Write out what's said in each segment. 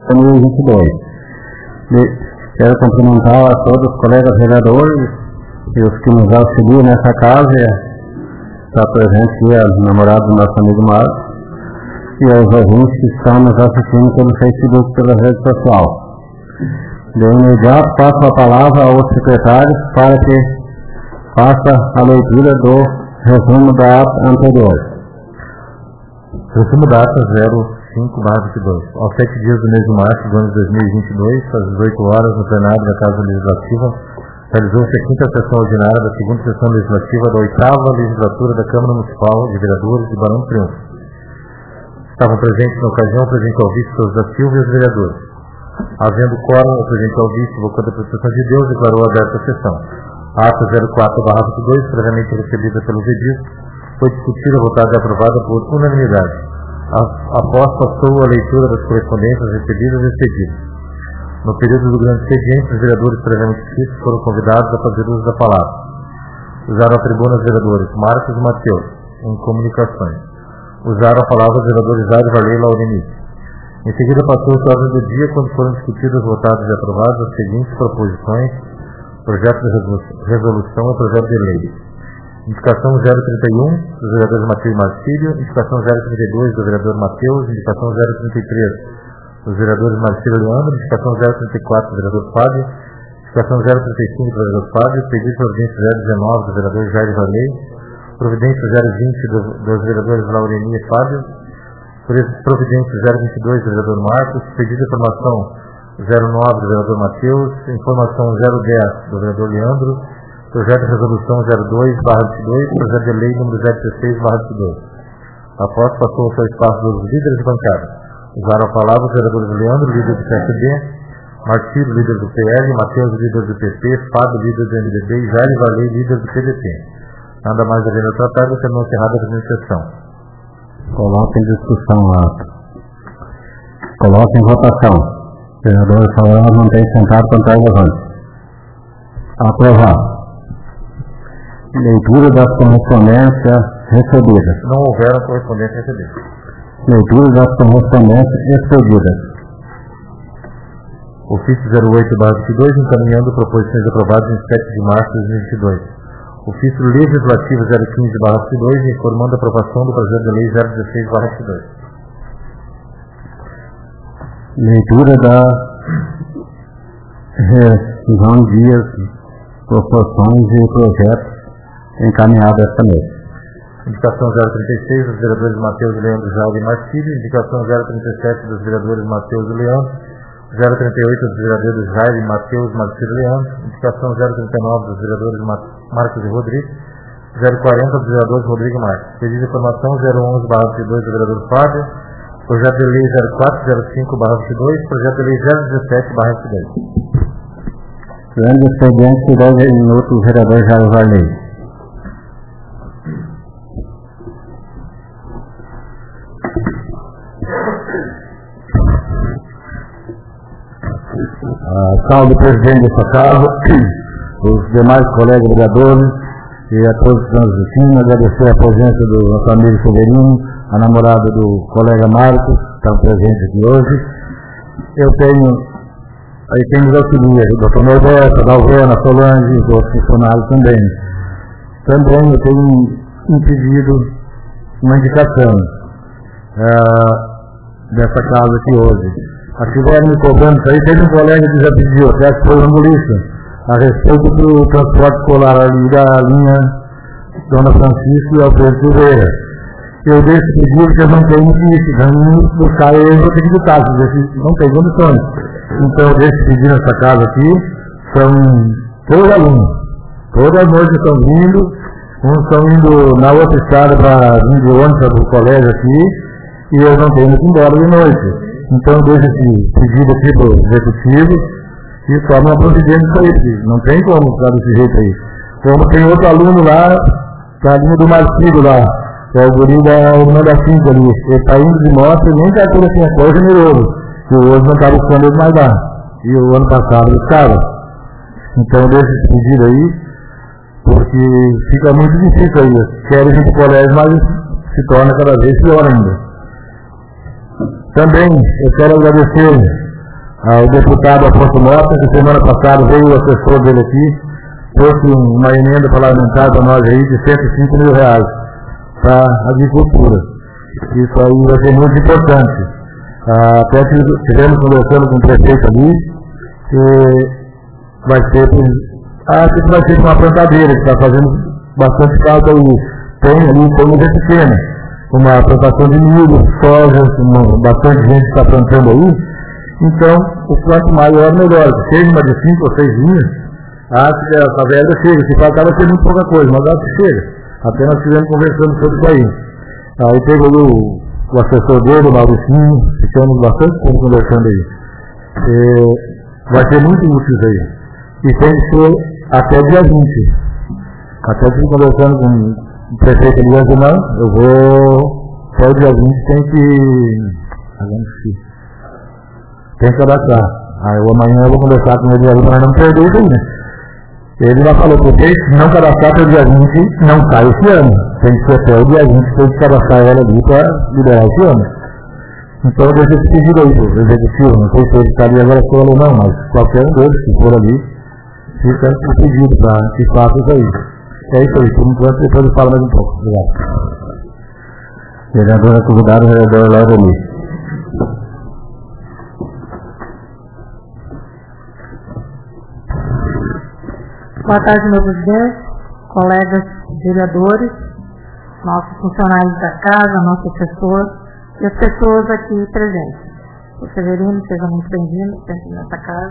2022. Quero cumprimentar a todos os colegas vereadores e os que nos auxiliam nessa casa. Está presente aqui a namorada do nosso amigo Marcos e aos ouvintes que estão nos assistindo pelo Facebook, pela rede social. De imediato passo a palavra ao secretário para que faça a leitura do resumo da ata anterior. Resumo da ata 05/22. Aos 7 dias do mês de março do ano de 2022, às 18 horas, no plenário da Casa Legislativa, realizou-se a quinta sessão ordinária da segunda sessão legislativa da 8ª legislatura da Câmara Municipal de Vereadores de Barão do Triunfo. Estavam presentes na ocasião o presidente Alvício Souza da Silva e os vereadores. Havendo quórum, o presidente Alvício, invocando a proteção de Deus, declarou aberta a sessão. A ata 04/22, previamente recebida pelos edis, foi discutida, votada e aprovada por unanimidade. Após passou a leitura das correspondências recebidas e expedidas. No período do grande expediente, os vereadores previamente inscritos foram convidados a fazer uso da palavra. Usaram a tribuna os vereadores Marcos e Mateus, em comunicações. Usaram a palavra os vereadores Jair Varley e Laurenice. Em seguida passou-se a ordem do dia, quando foram discutidas, votadas e aprovadas as seguintes proposições: projeto de resolução e projeto de lei. Indicação 031 dos vereadores Mateus e Marcílio, indicação 032 do vereador Mateus, indicação 033 dos vereadores Marcílio e Leandro, indicação 034 do vereador Fábio, indicação 035 do vereador Fábio, pedido de providência 019 do vereador Jair Varley, providência 020 dos vereadores Laureni e Fábio, providência 022 do vereador Marcos, pedido de informação 09 do vereador Mateus, informação 010 do vereador Leandro, projeto de resolução 02/22, projeto de lei número 016/22. Após passou ao seu espaço dos líderes de bancada. Usaram a palavra os vereadores Leandro, líder do PSB, Marcílio, líder do PL, Mateus, líder do PP, Fábio, líder do MDB e Jair Varley, líder do PDT. Nada mais havendo tratado, terminou encerrada a presente sessão. Coloque em discussão o ato. Coloque em votação. Vereadores favoráveis mantém sentado contra o levante. Aprovado. Leitura das correspondências recebidas. Não houveram correspondências recebidas. Leitura das correspondências expedidas. Ofício 08/22, encaminhando proposições aprovadas em 7 de março de 2022. Ofício Legislativo 015/22, informando a aprovação do projeto de lei 016/22. Leitura da João Dias, proposições e projetos encaminhados esta noite. Indicação 036 dos vereadores Mateus e Leandro Jair e Marcílio, indicação 037 dos vereadores Mateus e Leandro, 038 dos vereadores Jair e Mateus, Marcílio e Leandro, indicação 039 dos vereadores Marcos e Rodrigo, 040 dos vereadores Rodrigo e Marcos. Pedido de informação 011/22 do vereador Fábio, projeto de lei 04/05/22, projeto de lei 017/22. Grande expediente, 10 minutos, o vereador Jair Varley. Salve presidente dessa casa, os demais colegas vereadores e a todos que estão assistindo. Agradecer a presença do nosso amigo Severino, a namorada do colega Marcos, que estão presentes aqui hoje. Aí temos os auxiliares, o Dr. Norberto, a Dalvena, a Solange e os outros funcionários também. Também eu tenho um pedido, uma indicação dessa casa aqui hoje. Estiveram me cobrando isso aí, teve um colega que já pediu, até que foi jornalista, a respeito do transporte escolar ali da linha Dona Francisco e Alfredo Silveira. Eu deixo pedido porque eu não tenho isso, vamos buscar eles, vou ter que buscar, não tem condições. Então eu deixo pedir nessa casa aqui, são todos alunos, todas as noites estão vindo, uns estão indo na outra estrada para vir de ônibus para o colégio aqui, e eu não tenho que ir embora de noite. Então deixa esse pedido aqui para o executivo e toma uma providência isso aí, não tem como ficar desse jeito aí. Como tem outro aluno lá, na linha do Marcílio lá, que é o guri da irmã da Cinta ali, ele está indo de moto e nem carteira tinha coisa generoso, que hoje não está buscando ele mais lá, e o ano passado buscava. Então deixa esse pedido aí, porque fica muito difícil aí, querem ir para o colégio, mas se torna cada vez pior ainda. Também eu quero agradecer O deputado Afonso Mota, que semana passada veio o assessor dele aqui, trouxe uma emenda parlamentar para nós aí de R$105 mil para a agricultura. Isso aí vai ser muito importante. Até que estivemos conversando com o prefeito ali, que vai ser, acho que vai ser uma plantadeira, que está fazendo bastante falta aí. Tem uma pequena, uma plantação de milho, soja, bastante gente está plantando aí. Então, o quanto maior, melhor. Seja uma de 5 ou 6 linhas, acho que essa verba chega. Se faltar vai ser muito pouca coisa, mas acho que chega. Até nós estivemos conversando sobre isso aí. Aí teve o assessor dele, o Mauricinho, ficamos bastante tempo conversando aí. Vai ser muito útil isso aí. E tem que ser até dia 20. Até que conversando com o prefeito ali, não, eu vou, até o dia 20 tem que cadastrar. Aí amanhã eu vou conversar com ele ali para não perder isso aí, né? Ele já falou que se não cadastrar até o dia 20, não sai esse ano. Tem que ser até o dia 20, tem que cadastrar ela ali para liberar esse ano. Então eu deixo esse pedido aí pro executivo, não sei se ele está ali agora ou não, mas qualquer um deles, se for ali, fica o pedido para que faça isso aí. É isso aí, por enquanto depois eu falo mais um pouco. Obrigado. Vereadora convidada, vereador Léo Luiz. Boa tarde, meu presidente, colegas vereadores, nossos funcionários da casa, nosso assessor e as pessoas aqui presentes. O Severino, seja muito bem-vindo sempre nessa casa.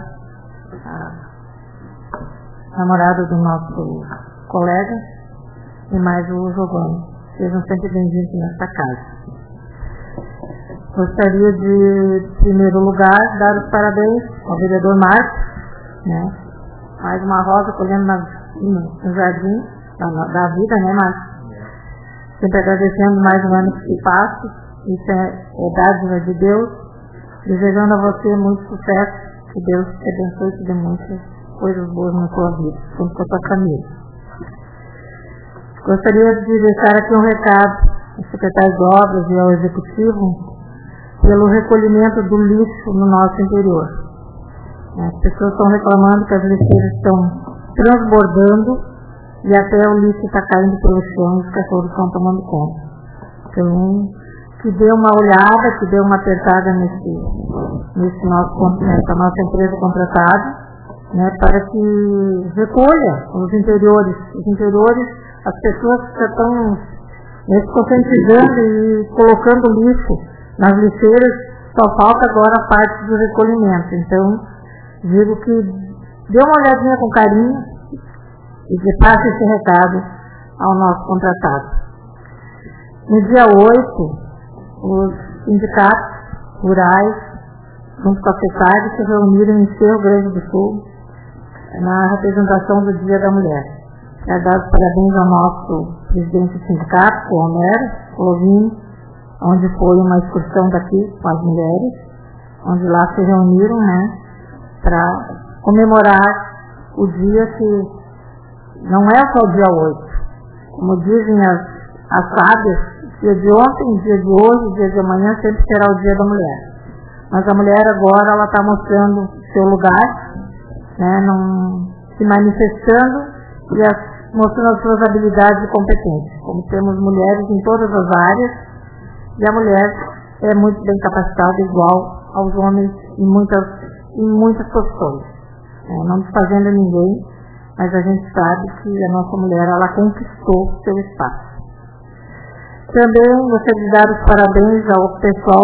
A namorada do nosso colega e mais o Giovanni. Sejam sempre bem-vindos nesta casa. Gostaria de, em primeiro lugar, dar os parabéns ao vereador Márcio, né? Mais uma rosa colhendo no jardim da vida, né, Márcio? Sempre agradecendo mais um ano que se passa, isso é dádiva de Deus, desejando a você muito sucesso, que Deus te abençoe e te dê muitas coisas boas na sua vida, junto com a sua família. Gostaria de deixar aqui um recado ao secretário de Obras e ao Executivo pelo recolhimento do lixo no nosso interior. As pessoas estão reclamando que as lixeiras estão transbordando e até o lixo está caindo pelo chão e os cachorros estão tomando conta. Então, que dê uma olhada, que dê uma apertada nessa nossa empresa contratada, né, para que recolha os interiores. Os interiores, as pessoas que estão se conscientizando e colocando lixo nas lixeiras, só falta agora a parte do recolhimento. Então, digo que dê uma olhadinha com carinho e que passe esse recado ao nosso contratado. No dia 8, os sindicatos rurais, junto com a FECAD, se reuniram em Cerro Grande do Sul, na representação do Dia da Mulher. Quero dar os parabéns ao nosso presidente do sindicato, o Homero Lovini, onde foi uma excursão daqui com as mulheres, onde lá se reuniram, né, para comemorar o dia que não é só o dia 8. Como dizem as sábias, dia de ontem, dia de hoje, dia de amanhã sempre será o dia da mulher. Mas a mulher agora ela está mostrando seu lugar, né, se manifestando e mostrando as suas habilidades e competências. Como temos mulheres em todas as áreas, e a mulher é muito bem capacitada, igual aos homens em muitas posições. Não desfazendo ninguém, mas a gente sabe que a nossa mulher ela conquistou seu espaço. Também gostaria de dar os parabéns ao pessoal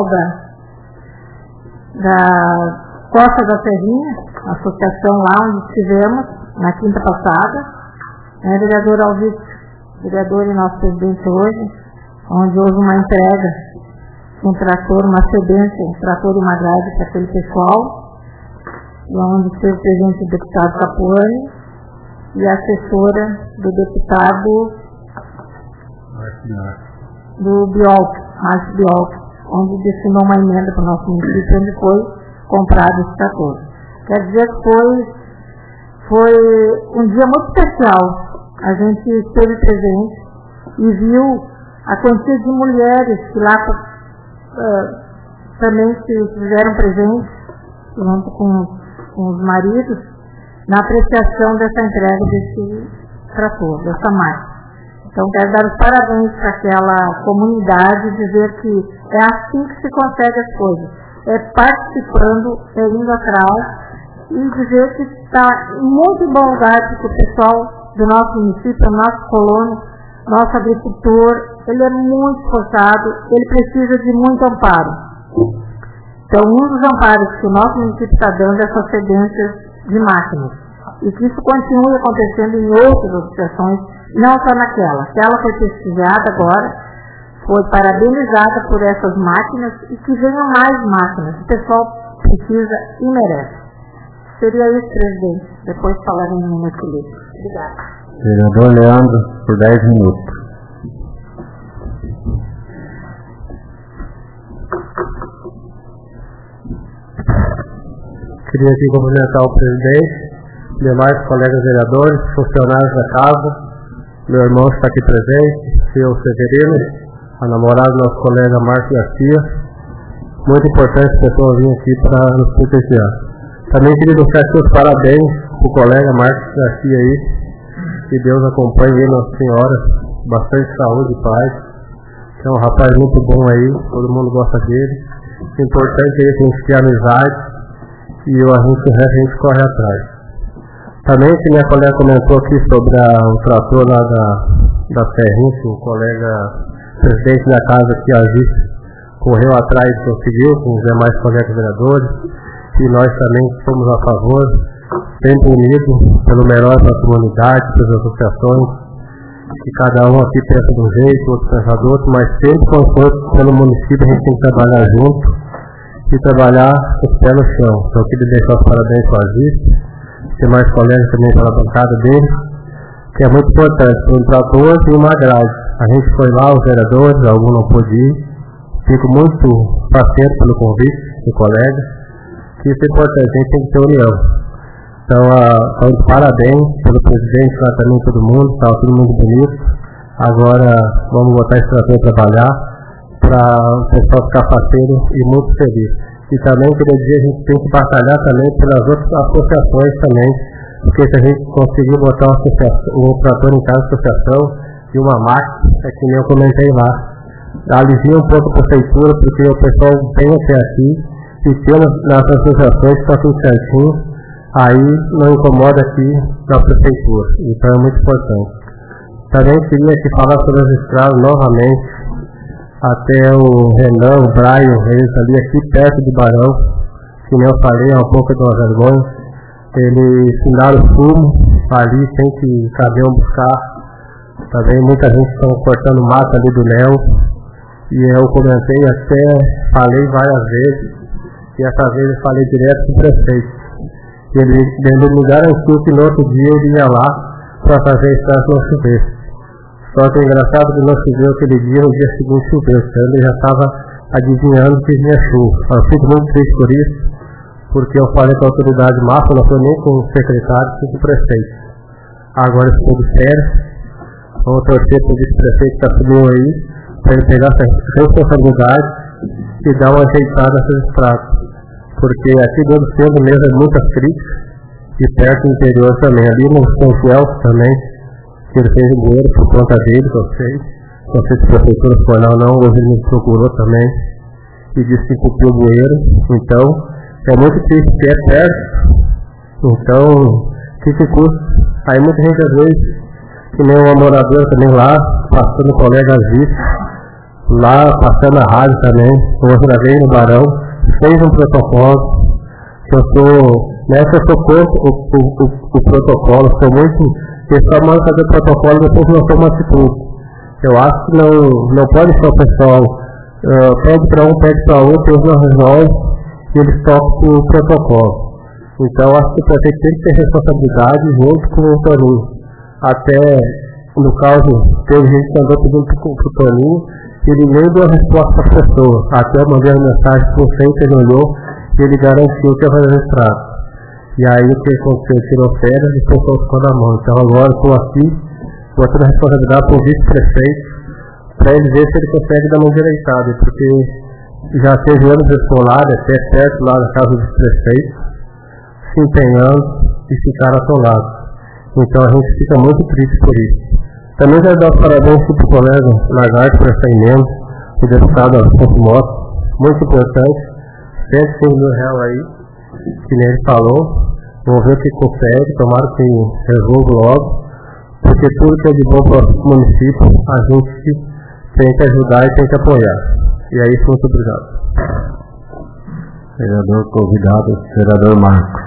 da Costa da Serrinha, a associação lá onde estivemos, na quinta passada, vereador Alvito, vereador e nosso presidente hoje, onde houve uma entrega, um trator, uma cedência, um trator e uma grade para aquele pessoal, e onde esteve presente o deputado Capuani e a assessora do deputado do Márcio Biolk, onde destinou uma emenda para o nosso município, onde foi comprado esse trator. Quer dizer que foi um dia muito especial. A gente esteve presente e viu a quantia de mulheres que lá também se fizeram presentes junto com os maridos, na apreciação dessa entrega desse trator, dessa máquina. Então, quero dar os parabéns para aquela comunidade e dizer que é assim que se consegue as coisas. É participando, é indo atrás e dizer que está em muito bom lugar, porque o pessoal do nosso município, o nosso colono, nosso agricultor, ele é muito esforçado, ele precisa de muito amparo. Então, um dos amparos que o nosso município está dando é essas cedências de máquinas. E que isso continue acontecendo em outras associações, não só naquela. Aquela foi pesquisada agora, foi parabenizada por essas máquinas e que venham mais máquinas. O pessoal precisa e merece. Seria isso, presidente. Depois falaremos no meu colégio. Obrigada. Vereador Leandro, por 10 minutos. Queria aqui cumprimentar o presidente, demais colegas vereadores, funcionários da casa, meu irmão está aqui presente, seu Severino, a namorada do nosso colega Márcio Garcia. Muito importante as pessoas virem aqui para nos proteger. Também queria deixar aqui os parabéns para o colega Márcio Garcia aí, que Deus acompanhe ele, Nossa Senhora, bastante saúde e paz. É um rapaz muito bom aí, todo mundo gosta dele. O importante é que a gente ter amizade e o resto a gente corre atrás. Também que minha colega comentou aqui sobre o trator lá da Serrinha, que o colega presidente da casa aqui, a vice, correu atrás e conseguiu, com os demais colegas vereadores, e nós também somos a favor, sempre unidos pelo melhor para a comunidade, para as associações, que cada um aqui pensa de um jeito, outro pensa do outro, mas sempre com esforço pelo município a gente tem que trabalhar junto e trabalhar os pés no chão. Então eu queria deixar os parabéns para a vice, ter mais colegas também pela bancada dele, que é muito importante, um trator e uma grade. A gente foi lá, os vereadores, alguns não pôde ir. Fico muito paciente pelo convite do colega, que isso é importante, a gente tem que ter união. Então, parabéns pelo presidente, lá também todo mundo, está tudo muito bonito. Agora vamos botar esse trator a trabalhar para o pessoal ficar parceiro e muito feliz. E também queria dizer, a gente tem que batalhar também pelas outras associações também, porque se a gente conseguir botar um trator em cada associação e uma máquina, é que nem eu comentei lá, alivia um pouco a prefeitura, porque o pessoal vem até aqui e temos nas associações que está tudo certinho, aí não incomoda aqui na prefeitura, então é muito importante. Também queria aqui falar sobre as estradas novamente, até o Renan, o Brian, eles ali aqui perto de Barão, que nem eu falei, é um pouco de uma vergonha, eles fundaram o fumo, ali tem que cada um buscar, também muita gente está cortando mata ali do Léo, e eu comentei até, falei várias vezes, e essa vez eu falei direto com o prefeito. Ele me garantiu que no outro dia ele ia lá para fazer a estrada não chovesse. Só que é engraçado que não choveu aquele dia, no dia seguinte choveu. Então ele já estava adivinhando que vinha chuva. Eu fico muito triste por isso, porque eu falei com a autoridade máxima, não foi nem com o secretário, foi com o prefeito. Agora isso tudo sério. Vamos torcer para o vice-prefeito que assumiu aí, para ele pegar essa responsabilidade e dar uma ajeitada nessas estradas. Porque aqui do outro centro mesmo é muitas críticas, e perto do interior também, ali no São Fiel também, que ele fez o bueiro por conta dele, que eu sei. Não sei se a prefeitura foi lá ou não, hoje ele me procurou também, e disse que entupiu o bueiro. Então, é muito triste que é perto, então, que custa. Aí muita gente às vezes, que nem uma moradora também lá, passando colegas vice, lá passando a rádio também, outra vez no Barão, fez um protocolo, que eu sou contra o protocolo, sou muito, eles só mandam fazer protocolo depois não toma atitude. Eu acho que não pode ser o pessoal, pede para um, pede para outro, eles não resolvem, e eles tocam o protocolo. Então acho que o prefeito tem que ter responsabilidade junto com o Toninho. Até, no caso, teve gente que andou pedindo para o Toninho, ele nem deu a resposta para as pessoas. Até eu mandei uma mensagem para o prefeito, ele olhou e ele garantiu que ia fazer a estrada. E aí o que aconteceu? Ele tirou férias e o pessoal ficou na mão. Então agora eu estou aqui, botando a responsabilidade para o vice-prefeito, para ele ver se ele consegue dar uma endireitada, porque já teve anos escolares até perto lá na casa dos prefeitos, se empenhando e ficaram atolados. Então a gente fica muito triste por isso. Também quero dar os parabéns para o colega Lagarde por essa emenda, o deputado Alfonso Mota, muito importante, 100 mil reais aí, que nem ele falou. Vamos ver o que consegue, tomara que resolva logo, porque tudo que é de bom para o município, a gente tem que ajudar e tem que apoiar. E é isso, muito obrigado. Vereador convidado, vereador Marcos.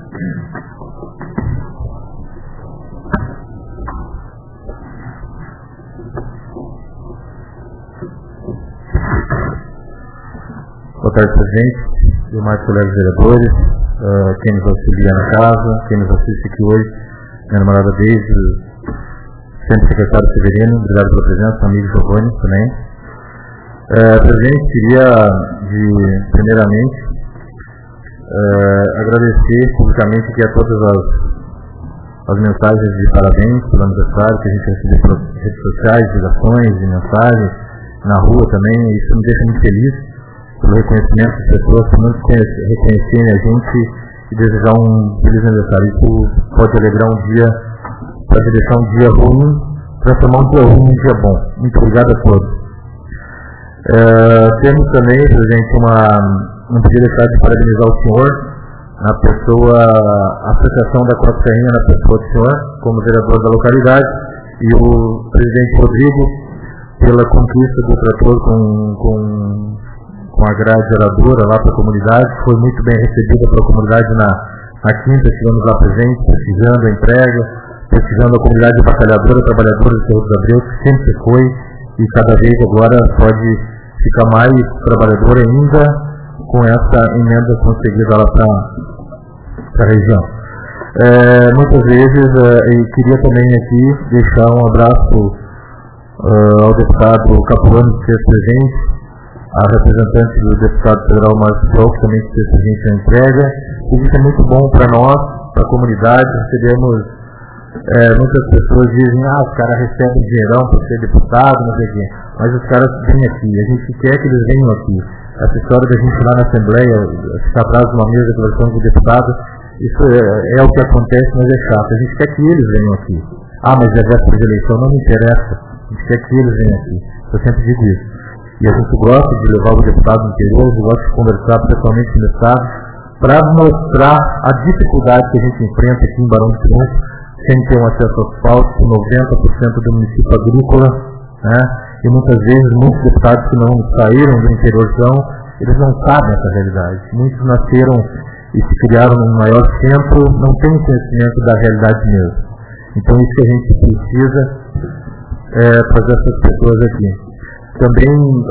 Boa tarde, presidente, demais colegas vereadores, quem nos auxilia na casa, quem nos assiste aqui hoje, minha namorada Deise, sempre secretário Severino, obrigado pela presença, amigo Giovanni também. Presidente, queria, primeiramente, agradecer publicamente aqui a todas as mensagens de parabéns pelo aniversário que a gente recebeu pelas redes sociais, ligações e mensagens, na rua também, isso me deixa muito feliz pelo reconhecimento das pessoas, por muito reconhecerem a gente e desejar um feliz aniversário. Isso pode alegrar um dia, pode deixar um dia ruim, transformar um dia ruim em um dia bom. Muito obrigado a todos. Temos também, presidente, não podia deixar de parabenizar o senhor, a Associação da Crosta Rainha, na pessoa do senhor, como vereador da localidade, e o presidente Rodrigo, pela conquista do trator com a grade geradora lá para a comunidade, foi muito bem recebida pela comunidade na quinta, estivemos lá presentes, pesquisando a entrega, pesquisando a comunidade batalhadora, trabalhadora de Cerro dos Abreu, que sempre foi, e cada vez agora pode ficar mais trabalhadora ainda com essa emenda conseguida lá para a região. Muitas vezes, eu queria também aqui deixar um abraço ao deputado Capuano, que esteve presente, a representante do deputado federal Márcio Prol, que também esteve presente na entrega. Isso é muito bom para nós, para a comunidade. Recebemos, muitas pessoas dizem, os caras recebem dinheirão para ser deputado, não sei o quê. Mas os caras vêm aqui, a gente quer que eles venham aqui. Essa história da gente ir lá na Assembleia, ficar atrás de uma mesa conversando com o deputado, isso é o que acontece, mas é chato. A gente quer que eles venham aqui. Mas é véspera de eleição, não me interessa. A gente quer que eles venham aqui. Eu sempre digo isso. E a gente gosta de levar o deputado no interior, gosta de conversar pessoalmente com o deputado, para mostrar a dificuldade que a gente enfrenta aqui em Barão do Triunfo, sem ter um acesso ao asfalto, com 90% do município agrícola, né? E muitas vezes, muitos deputados que não saíram do interiorzão, eles não sabem essa realidade. Muitos nasceram e se criaram num maior centro, não têm conhecimento da realidade mesmo. Então isso que a gente precisa trazer essas pessoas aqui. Também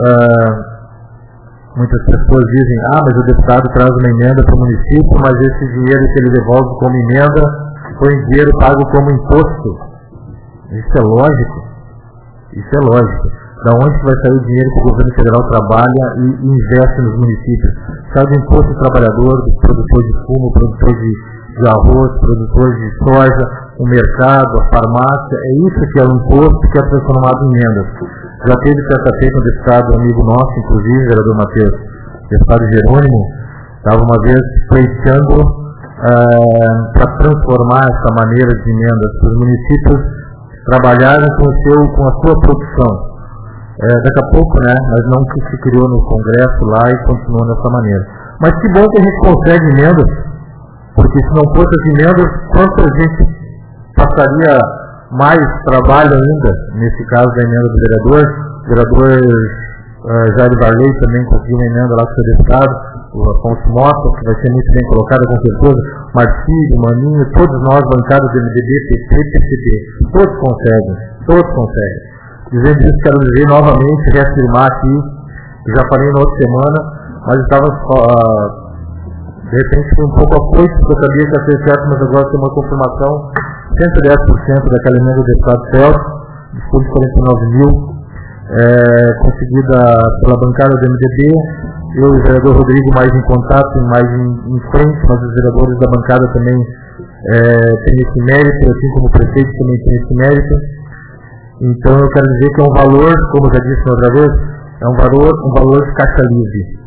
muitas pessoas dizem, mas o deputado traz uma emenda para o município, mas esse dinheiro que ele devolve como emenda foi dinheiro pago como imposto. Isso é lógico. Isso é lógico. Da onde vai sair o dinheiro que o governo federal trabalha e investe nos municípios? Sai do imposto do trabalhador, do produtor de fumo, produtor de arroz, produtor de soja, o mercado, a farmácia. É isso que é o imposto que é transformado em emendas. Já teve certa feita um deputado amigo nosso, inclusive, vereador Matheus, deputado Jerônimo, estava uma vez pleiteando para transformar essa maneira de emendas, para os municípios trabalharem com a sua produção. Daqui a pouco, mas não que se criou no Congresso lá e continuou dessa maneira. Mas que bom que a gente consegue emendas, porque se não fosse as emendas, quanto a gente passaria mais trabalho ainda, nesse caso da emenda do vereador. O vereador Jair Barley também conseguiu uma emenda lá com o seu deputado, o Afonso Mota, que vai ser muito bem colocada com certeza, Marcílio, Maninho, todos nós, bancados do MDB, PT, PCB, todos conseguem. Dizendo isso, quero dizer novamente, reafirmar aqui, que já falei na outra semana, mas estava, de repente, um pouco afoito, porque eu sabia que ia ser certo, mas agora tem uma confirmação, 110% daquela emenda do deputado Celso, discurso de 49 mil, conseguida pela bancada do MDB, eu e o vereador Rodrigo mais em contato, mais em frente, mas os vereadores da bancada também têm esse mérito, assim como o prefeito também tem esse mérito. Então eu quero dizer que é um valor, como eu já disse outra vez, é um valor de caixa livre.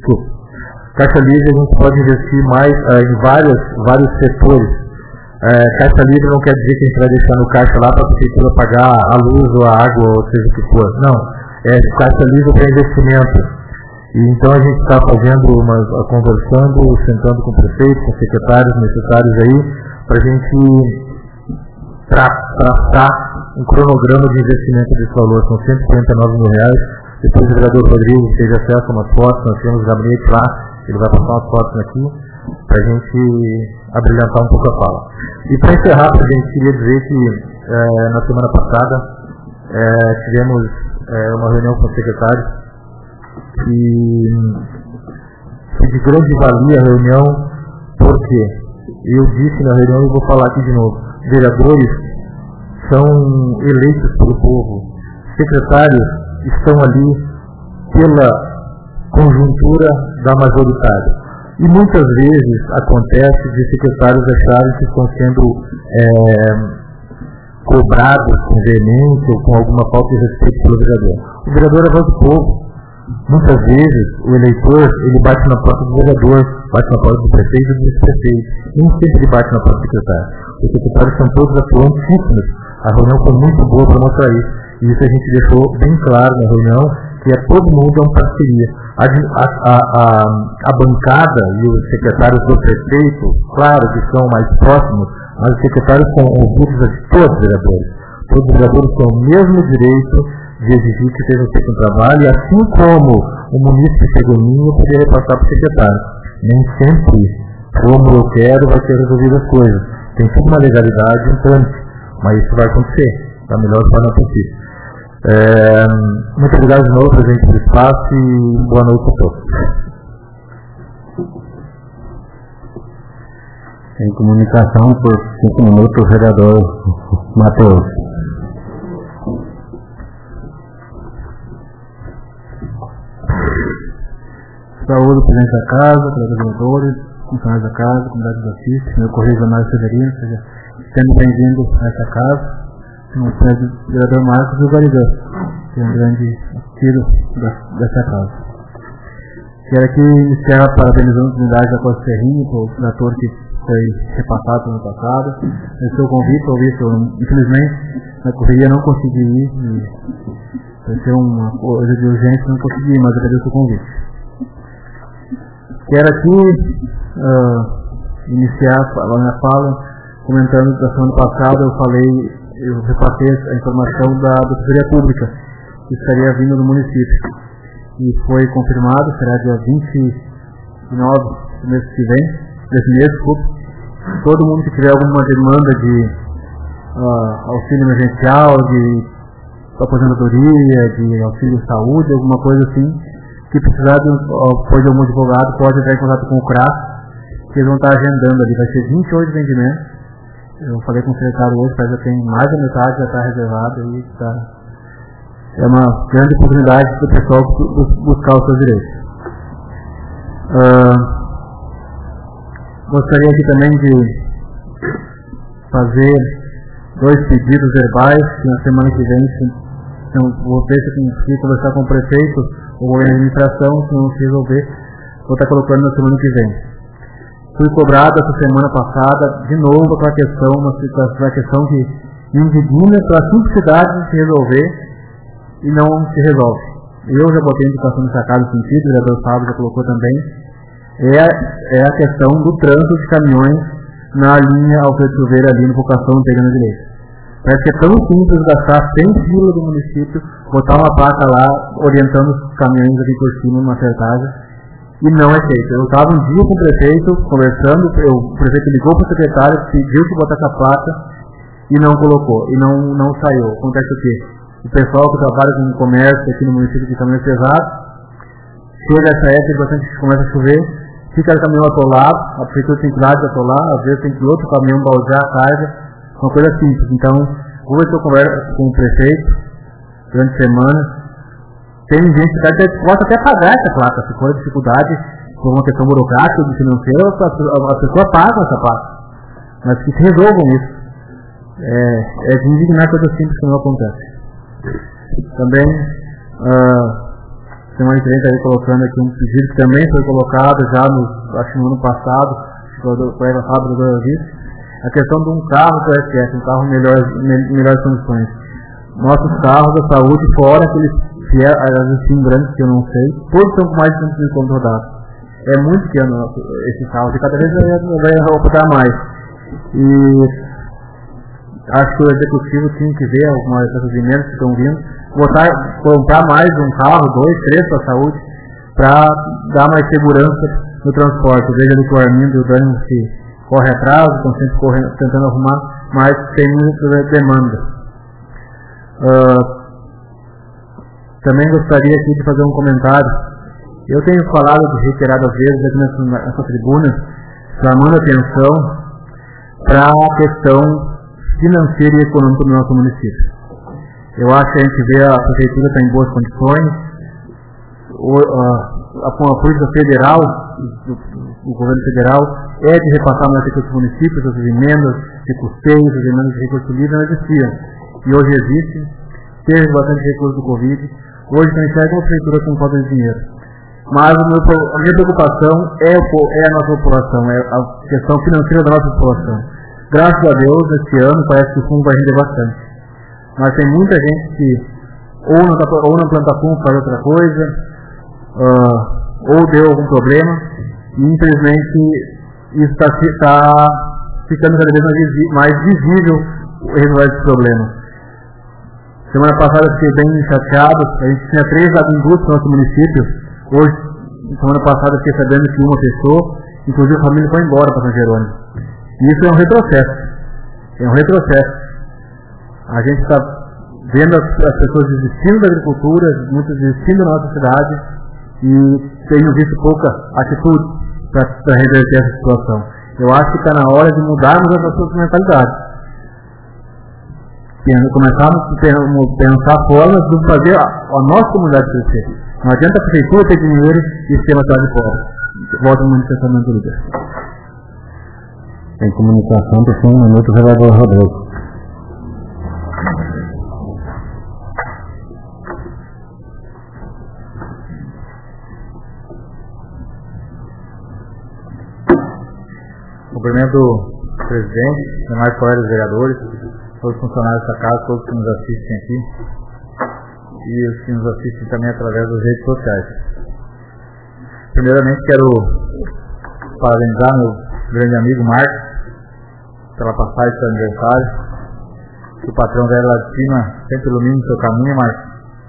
Caixa livre a gente pode investir mais em vários setores. Caixa livre não quer dizer que a gente vai deixar no caixa lá para a prefeitura pagar a luz ou a água, ou seja o que for. Não, caixa livre para investimento. E então a gente está conversando, sentando com o prefeito, com secretários necessários aí, para a gente traçar um cronograma de investimento desse valor. São R$149 mil. Depois o vereador Rodrigo teve acesso a umas fotos, nós temos o gabinete lá, ele vai passar umas fotos aqui, para a gente abrilhantar um pouco a fala. E para encerrar, a gente queria dizer que na semana passada tivemos uma reunião com os secretários e foi de grande valia a reunião, porque eu disse na reunião e vou falar aqui de novo, vereadores são eleitos pelo povo, secretários estão ali pela conjuntura da majoritária. E muitas vezes acontece de secretários acharem que estão sendo cobrados com veemência ou com alguma falta de respeito pelo vereador. O vereador é voz do povo. Muitas vezes o eleitor ele bate na porta do vereador, bate na porta do prefeito e do vice-prefeito. Nem sempre ele bate na porta do secretário. Os secretários são todos atuantíssimos. A reunião foi muito boa para mostrar isso. E isso a gente deixou bem claro na reunião, que todo mundo é uma parceria. A bancada e os secretários do prefeito, claro que são mais próximos, mas os secretários são ouvidos de todos os vereadores. Todos os vereadores têm o mesmo direito de exigir que seja feito um trabalho, e assim como o munícipe chegou em mim, eu poderia passar para o secretário. Nem sempre, como eu quero, vai ser resolvidas as coisas. Tem toda uma legalidade, um trâmite, mas isso vai acontecer da melhor forma possível. Muito obrigado de novo, presidente do espaço, e boa noite a todos. Em comunicação, por 5 minutos, o vereador Matheus. Saúde, presidente da casa, vereadores, funcionários da casa, comunidade dos assistes, meu correio Jamário Severino, seja sendo bem-vindo a essa casa. O vereador Marcos e o Garidão, que é um grande tiro dessa casa. Quero aqui iniciar parabenizando a comunidade da Costa Serrinha pelo trator que foi repassado no ano passado. Esse é o convite, infelizmente, na correria não consegui ir, vai ser uma coisa de urgência, não consegui ir, mas agradeço o convite. Quero aqui iniciar a minha fala comentando que na semana passada eu repassei a informação da Defensoria Pública que estaria vindo do município e foi confirmado, será dia 29 do mês que vem, desse mês, todo mundo que tiver alguma demanda de auxílio emergencial, de aposentadoria, de auxílio de saúde, alguma coisa assim, que precisar de apoio de algum advogado, pode entrar em contato com o CRAS, que eles vão estar agendando ali, vai ser 28 vendimentos. Eu falei com o secretário hoje, já tem mais da metade, já está reservado e é uma grande oportunidade para o pessoal buscar os seus direitos. Gostaria aqui também de fazer 2 pedidos verbais, que na semana que vem, vou ver se eu consigo conversar com o prefeito ou com a administração, se não se resolver, vou estar colocando na semana que vem. Fui cobrado essa semana passada, de novo, com a questão, uma questão que me indigna pela simplicidade de se resolver e não se resolve. Eu já botei indicação nessa casa no sentido, o vereador Fábio já colocou também, é a questão do trânsito de caminhões na linha Alfredo Silveira, ali no Vocação, pegando a direita. Parece que é tão simples gastar 100 fila do município, botar uma placa lá, orientando os caminhões ali por cima, numa cercagem, e não é feito. Eu estava um dia com o prefeito, conversando, o prefeito ligou para o secretário, pediu que botasse a placa e não colocou, e não saiu. Acontece o quê? O pessoal que trabalha com comércio aqui no município de caminhões pesados, chega essa época, bastante começa a chover, fica o caminhão atolado, a prefeitura tem que ir lá de atolar, às vezes tem que ir outro caminhão baldear a carga, uma coisa simples. Então, vou ver se eu converso com o prefeito durante a semana. Tem gente que pode até pagar essa placa, se for dificuldade, por uma questão burocrática ou financeira, a pessoa paga essa placa. Mas que se resolvam isso. É de indignar coisas simples que não acontecem. Também semana que vem está aí colocando aqui um pedido que também foi colocado já acho que no ano passado, foi passado do a questão de um carro para o SS, um carro melhores condições. Nossos carros da saúde, fora aqueles brancos que eu não sei, todos são com mais de 100 km rodados. É muito pequeno esse carro, e cada vez vai rodar mais. E acho que o executivo tinha que ver algumas dessas emendas que estão vindo, comprar mais um carro, 2, 3 para a saúde, para dar mais segurança no transporte. Eu vejo ali que o Armindo e o Dani se corre atrás, estão sempre tentando arrumar, mas tem muita demanda. Também gostaria aqui de fazer um comentário. Eu tenho falado reiteradas vezes aqui nessa tribuna, chamando atenção para a questão financeira e econômica do nosso município. Eu acho que a gente vê a prefeitura está em boas condições, a política federal, o governo federal, é de repassar mais recursos dos municípios, as emendas de custeio, as emendas de recurso livre não existiam. E hoje existe, teve bastante recurso do Covid, hoje não enxerga uma prefeitura com falta de dinheiro. Mas a minha preocupação é a nossa população, é a questão financeira da nossa população. Graças a Deus, este ano parece que o fundo vai render bastante. Mas tem muita gente que ou não planta fundo faz outra coisa, ou deu algum problema, e infelizmente isso está ficando cada vez mais visível resolver esse problema. Semana passada eu fiquei bem chateado, a gente tinha 3 agroindústrias no nosso município, hoje, semana passada eu fiquei sabendo que uma pessoa, inclusive a família foi embora para São Jerônimo. E isso é um retrocesso. A gente está vendo as pessoas desistindo da agricultura, muitas desistindo da nossa cidade, e tenho visto pouca atitude para reverter essa situação. Eu acho que está na hora de mudarmos as nossas mentalidades. Começarmos a pensar formas de fazer a nossa comunidade crescer. Não adianta a prefeitura ter dinheiro e ser uma cidade pobre. Volta ao manifestamento do líder. Em comunicação, tem 1 minuto, o vereador Rodrigo. Cumprimento o presidente, demais colegas vereadores, todos os funcionários da casa, todos que nos assistem aqui e os que nos assistem também através das redes sociais. Primeiramente quero parabenizar meu grande amigo Marcos pela passagem do seu aniversário, que o patrão velho lá de cima sempre ilumine o seu caminho, Marcos.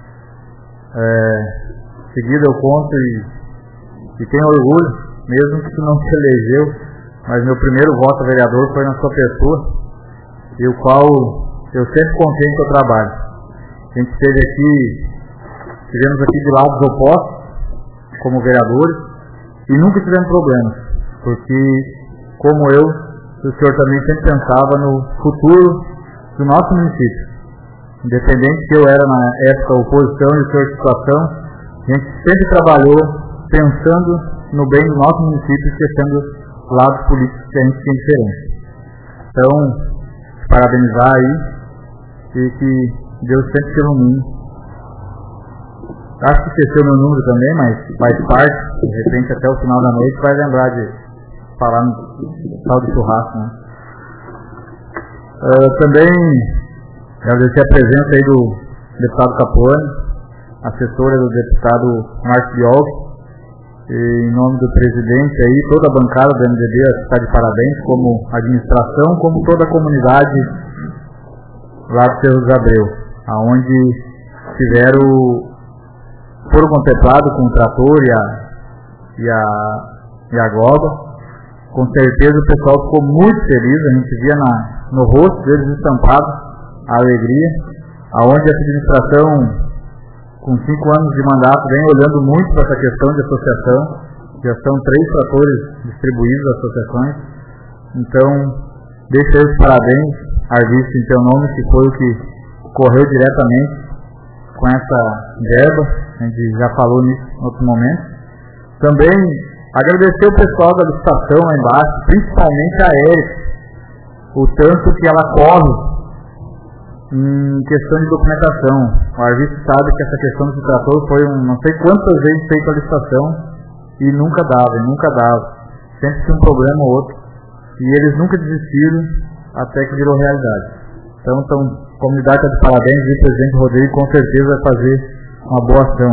Em seguida eu conto e tenho orgulho, mesmo que não se elegeu, mas meu primeiro voto a vereador foi na sua pessoa, e o qual eu sempre contei no seu trabalho. A gente estivemos aqui de lados opostos, como vereadores, e nunca tivemos problemas, porque, como eu, o senhor também sempre pensava no futuro do nosso município. Independente que eu era na época oposição e o senhor situação, a gente sempre trabalhou pensando no bem do nosso município, esquecendo lados políticos que a gente tem diferente. Então, parabenizar aí e que Deus sempre te ilumine. Acho que esqueceu meu número também, mas faz parte, de repente até o final da noite vai lembrar de falar no tal de churrasco, né? Também agradecer a presença aí do deputado Capuani, assessora do deputado Marcos Biolfi. Em nome do presidente aí, toda a bancada do MDB está de parabéns, como administração, como toda a comunidade lá do Cerro dos Abreu, aonde foram contemplados com o trator e a goba. Com certeza o pessoal ficou muito feliz, a gente via no rosto deles estampado a alegria, aonde a administração com 5 anos de mandato, vem olhando muito para essa questão de associação. Já são 3 tratores distribuídos às associações. Então, deixo aí os parabéns, Arvisto, em teu nome, que foi o que correu diretamente com essa verba. A gente já falou nisso em outro momento. Também agradecer o pessoal da licitação lá embaixo, principalmente a Érica, o tanto que ela corre Em questão de documentação, o Arvisto sabe que essa questão que se tratou foi não sei quantas vezes feita a licitação e nunca dava. Sempre tinha um problema ou outro. E eles nunca desistiram até que virou realidade. Então, a comunidade está de parabéns e o presidente Rodrigo com certeza vai fazer uma boa ação.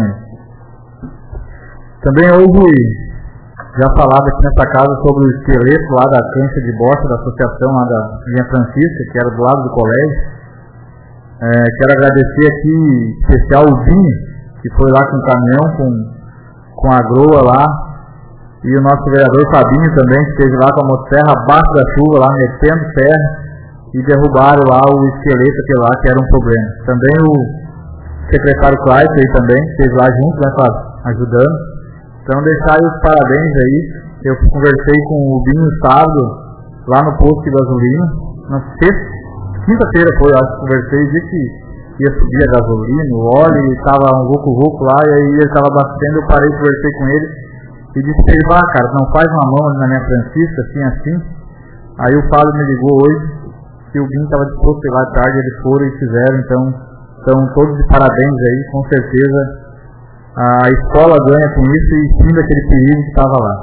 Também hoje já falava aqui nessa casa sobre o esqueleto lá da cancha de bocha da associação lá da Linha Francisca, que era do lado do colégio. Quero agradecer aqui em especial o Vinho, que foi lá com o caminhão, com a grua lá, e o nosso vereador Fabinho também, que esteve lá com a motosserra abaixo da chuva, lá metendo terra, e derrubaram lá o esqueleto aquele lá, que era um problema. Também o secretário Clayton aí também, que esteve lá junto, né, ajudando. Então deixar os parabéns aí. Eu conversei com o Binho sábado, lá no posto de gasolina, na quinta-feira foi, eu acho que conversei, e disse que ia subir a gasolina, o óleo, e estava um vucu-vucu lá, e aí ele estava abastecendo, eu parei, conversei com ele, e disse pra ele, cara, não faz uma mão ali na minha Francisca, assim. Aí o Fábio me ligou hoje, que o Binho estava disposto a ir lá à tarde, eles foram e fizeram, então estão todos de parabéns aí, com certeza a escola ganha com isso e fim daquele perigo que estava lá.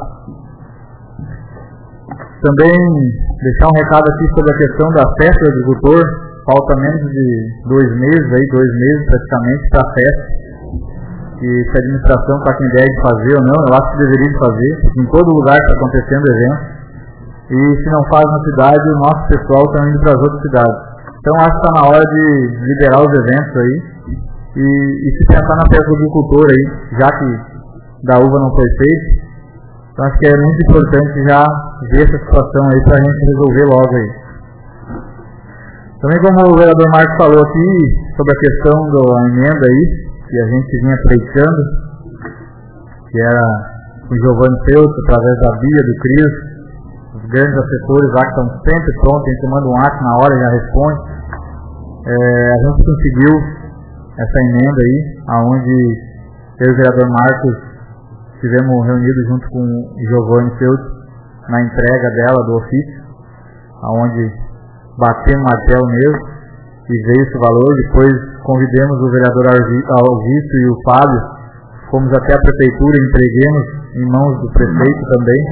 Também deixar um recado aqui sobre a questão da festa do agricultor. Falta menos de 2 meses praticamente para a festa. E se a administração está com ideia de fazer ou não, eu acho que deveria fazer. Em todo lugar está acontecendo evento. E se não faz na cidade, o nosso pessoal está indo para as outras cidades. Então acho que está na hora de liberar os eventos aí. E se pensar na festa do agricultor aí, já que da uva não foi feito. Então acho que é muito importante já ver essa situação aí para a gente resolver logo aí. Também como o vereador Marcos falou aqui sobre a questão da emenda aí, que a gente vinha pleiteando, que era o Giovanni Feltz, através da Bia, do Cris, os grandes assessores lá que estão sempre prontos, a gente manda um ato na hora e já responde. A gente conseguiu essa emenda aí, aonde eu e o vereador Marcos estivemos reunidos junto com o Giovanni Feltz na entrega dela do ofício, aonde batemos o martelo mesmo e veio esse valor. Depois convidamos o vereador Alvisto e o Fábio, fomos até a prefeitura e entreguemos em mãos do prefeito também.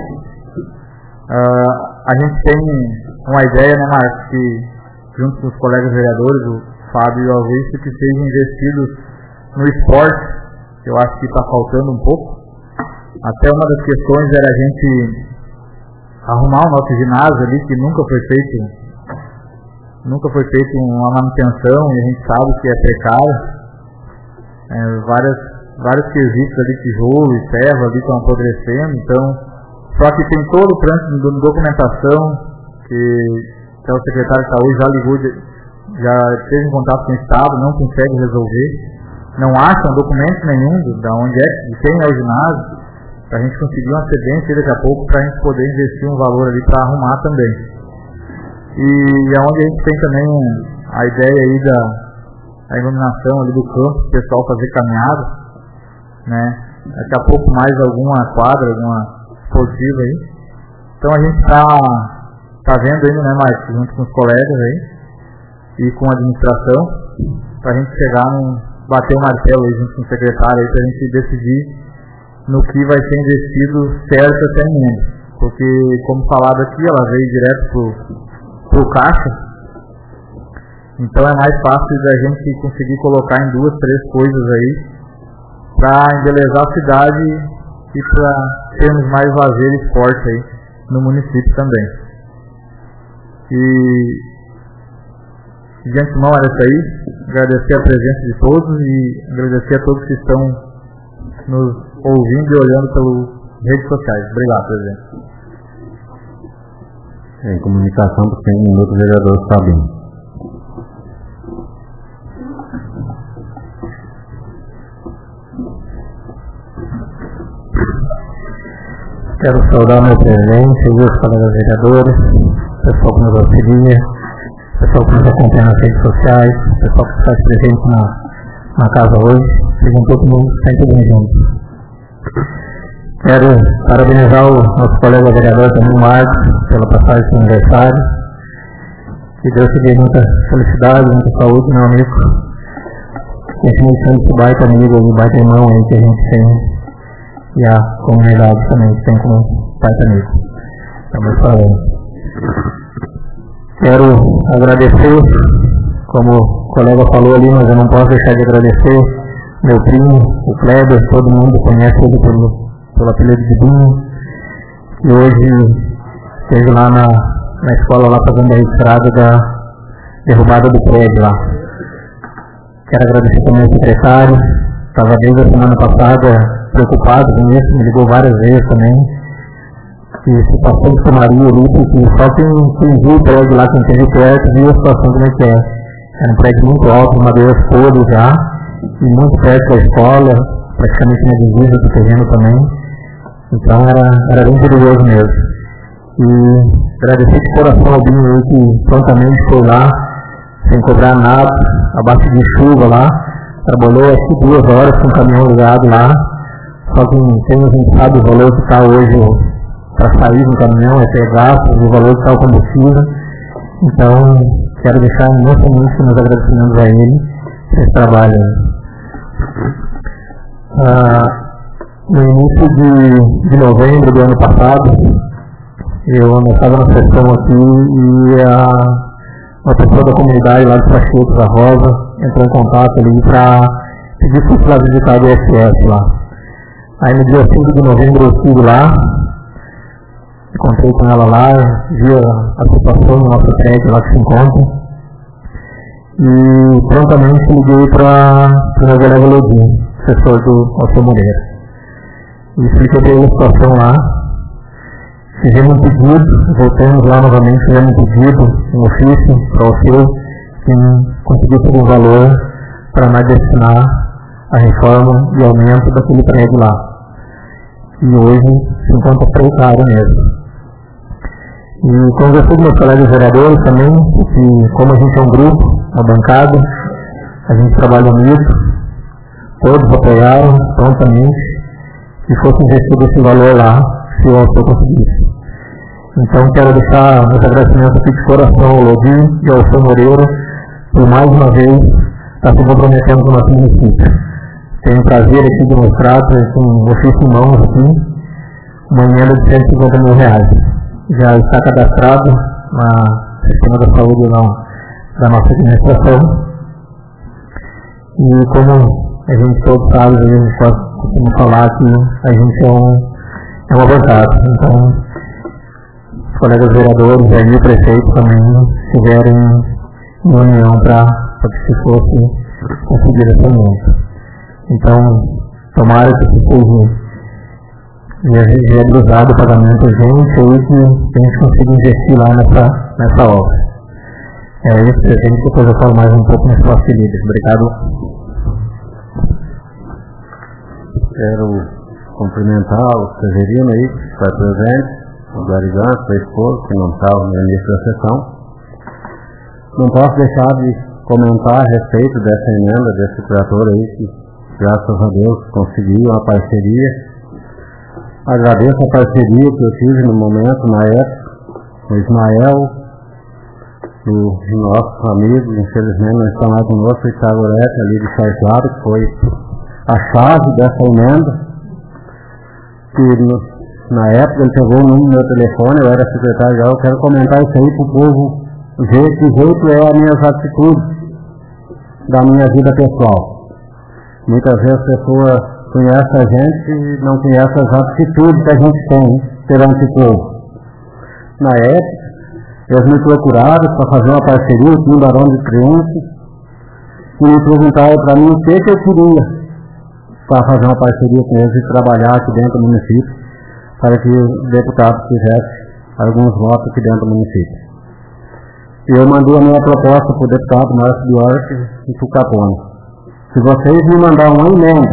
A gente tem uma ideia, né, Marcos, que junto com os colegas vereadores, o Fábio e o Alvisto, que sejam investidos no esporte, que eu acho que está faltando um pouco. Até uma das questões era a gente arrumar o nosso ginásio ali, que nunca foi feito uma manutenção, e a gente sabe que é precário. Vários quesitos ali, tijolo e ferro ali estão apodrecendo. Então, só que tem todo o trânsito de documentação, que o secretário de saúde já ligou, já teve em contato com o Estado, não consegue resolver. Não acham documento nenhum de quem é o ginásio, para a gente conseguir uma cedência daqui a pouco, para a gente poder investir um valor ali para arrumar também. E é onde a gente tem também a ideia aí da iluminação ali do campo, o pessoal fazer caminhada, né? Daqui a pouco mais alguma quadra, alguma esportiva aí. Então a gente tá vendo ainda, né, Marcos, junto com os colegas aí e com a administração, para a gente chegar bater o martelo aí junto com o secretário aí, para a gente decidir no que vai ser investido certo até emenda. Porque, como falado aqui, ela veio direto pro caixa, então é mais fácil da gente conseguir colocar em 2, 3 coisas aí para embelezar a cidade e para termos mais lazer e esporte aí no município também. E de antemão era isso aí, agradecer a presença de todos e agradecer a todos que estão nos ouvindo e olhando pelas redes sociais. Obrigado, presidente. Em comunicação, por 100 minutos, o vereador Fabinho. Quero saudar meu presidente, os colegas vereadores, o pessoal que nos auxilia, o pessoal que nos acompanha nas redes sociais, o pessoal que está presente na casa hoje. Sejam todos sempre bem-vindos. Quero parabenizar o nosso colega vereador também, Marcos, pela passagem do aniversário. Que Deus te dê muita felicidade, muita saúde, meu amigo. Continuação desse baita amigo, o baita irmão aí que a gente tem. E a comunidade também que tem como baita amigo. Estamos falando. Quero agradecer, como o colega falou ali, mas eu não posso deixar de agradecer meu primo, o Kleber, todo mundo conhece ele pelo apelido de Binho, que hoje esteve lá na escola lá fazendo a registrada da derrubada do prédio lá. Quero agradecer também ao secretário, estava desde a semana passada preocupado com isso, me ligou várias vezes também, que se passou de Maria ali, porque só quem viu o prédio lá, quem teve perto, viu a situação como é que é. Era um prédio muito alto, madeiras podres já, e muito perto da escola, praticamente na divisa do terreno também. Então era bem perigoso mesmo. E agradecer de coração ao Binho aí que prontamente foi lá, sem cobrar nada, abaixo de chuva lá, trabalhou acho que 2 horas com o caminhão ligado lá, só que a gente sabe o valor que está hoje para sair do caminhão, é ter gastos, o valor que está o combustível. Então, quero deixar imensamente meus agradecimentos a ele por esse trabalho. No início de novembro do ano passado, eu estava na sessão aqui e uma pessoa da comunidade lá de Pacheco, a Rosa, entrou em contato ali para pedir para ela visitar o ISS lá. Aí no dia 5 de novembro eu estive lá, encontrei com ela lá, vi a situação do nosso prédio lá que se encontra e prontamente liguei para o meu colega Lodinho, assessor do Alceu Moreira, e expliquei para ele a situação lá. Fizemos um pedido, voltamos lá novamente, fizemos um pedido, um ofício para o Alceu, que conseguisse um valor para nós destinar a reforma e aumento daquele prédio lá. E hoje se encontra precário mesmo. E conversei com meus colegas vereadores também, que como a gente é um grupo, uma bancada, a gente trabalha unido, todos apoiaram prontamente que fosse investido esse valor lá, se o Alceu conseguisse. Então quero deixar meus agradecimentos aqui de coração ao Lodinho e ao Alceu Moreira, por mais uma vez estar se comprometendo com o nosso município. Tenho o prazer aqui de mostrar, com um ofício em mãos aqui, uma emenda de R$150.000. Já está cadastrado no sistema da saúde da nossa administração. E como a gente todos sabe, a gente costuma falar que a gente é uma bancada. Então, os colegas vereadores e o prefeito também estiverem em união para que se fosse conseguir esse aumento. Então, tomara que se seja realizado o pagamento urgente ou que a gente consiga investir lá nessa obra. É isso, presidente, depois eu falo mais um pouco no espaço de líderes. Obrigado. Quero cumprimentar o Severino aí, que está presente, o Garigan, sua esposa, que não estava no início da sessão. Não posso deixar de comentar a respeito dessa emenda, desse trator aí, que graças a Deus conseguiu uma parceria. Agradeço a parceria que eu tive no momento, na época, o Ismael, o nosso amigo, infelizmente não está mais conosco, o Thiago Orete, ali de Charqueado, que foi a chave dessa emenda, que na época ele pegou o número do meu telefone, eu era secretário geral, eu quero comentar isso aí para o povo ver que jeito é as minhas atitudes da minha vida pessoal. Muitas vezes a pessoa conhece a gente e não conhece as atitudes que a gente tem perante o povo. Na época, eles me procuraram para fazer uma parceria com um barão de clientes e me perguntaram para mim o que eu queria para fazer uma parceria com eles e trabalhar aqui dentro do município para que o deputado fizesse alguns votos aqui dentro do município. E eu mandei a minha proposta para o deputado Márcio Biorque e para o Capone. Se vocês me mandarem uma emenda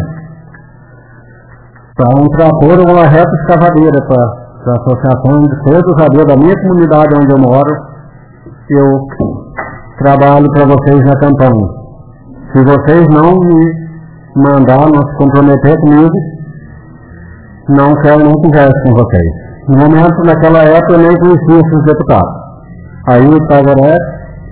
para um trator ou uma reta escavadeira para a associação de serviços da minha comunidade onde eu moro, eu trabalho para vocês na campanha. Se vocês não me mandar, não se comprometer comigo, não quero nem conversa com vocês. No momento, naquela época, eu nem conhecia esses deputados. Aí o Tagaré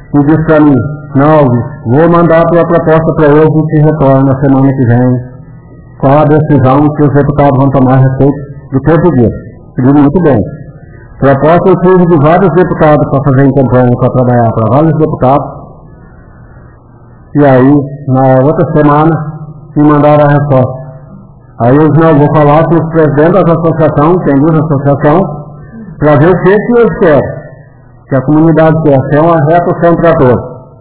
e disse para mim, não, vou mandar a tua proposta para eles e te retorno na semana que vem. Qual a decisão que os deputados vão tomar a respeito do teu pedido? Eu digo, muito bem. Proposta eu tive de vários deputados para fazer em campanha, para trabalhar para vários deputados. E aí, na outra semana, me mandaram a resposta. Aí eu disse, não, vou falar com os presidentes das associações, tem duas associações, para ver o que eles querem. Que a comunidade quer, se é uma reta ou se é um trator.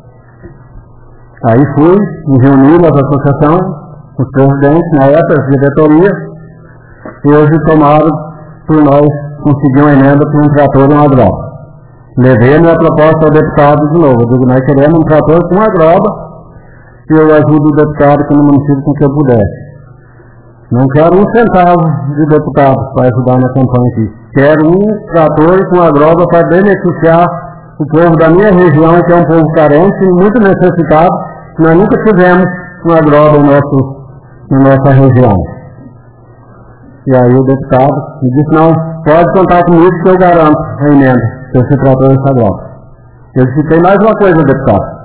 Aí fui, me reuni nas associações, os presidentes, na época, as diretorias, e hoje tomaram por nós conseguir uma emenda para um trator e uma groba. Levei a minha proposta ao deputado de novo. Eu digo, nós queremos um trator com uma groba e eu ajudo o deputado aqui no município com o que eu puder. Não quero um centavo de deputado para ajudar na campanha aqui. Quero um trator com uma groba para beneficiar o povo da minha região, que é um povo carente e muito necessitado. Nós nunca tivemos uma groba na nossa região. E aí o deputado me disse, não, pode contar comigo que eu garanto a emenda, se esse trator estadual. Eu disse, tem mais uma coisa, deputado.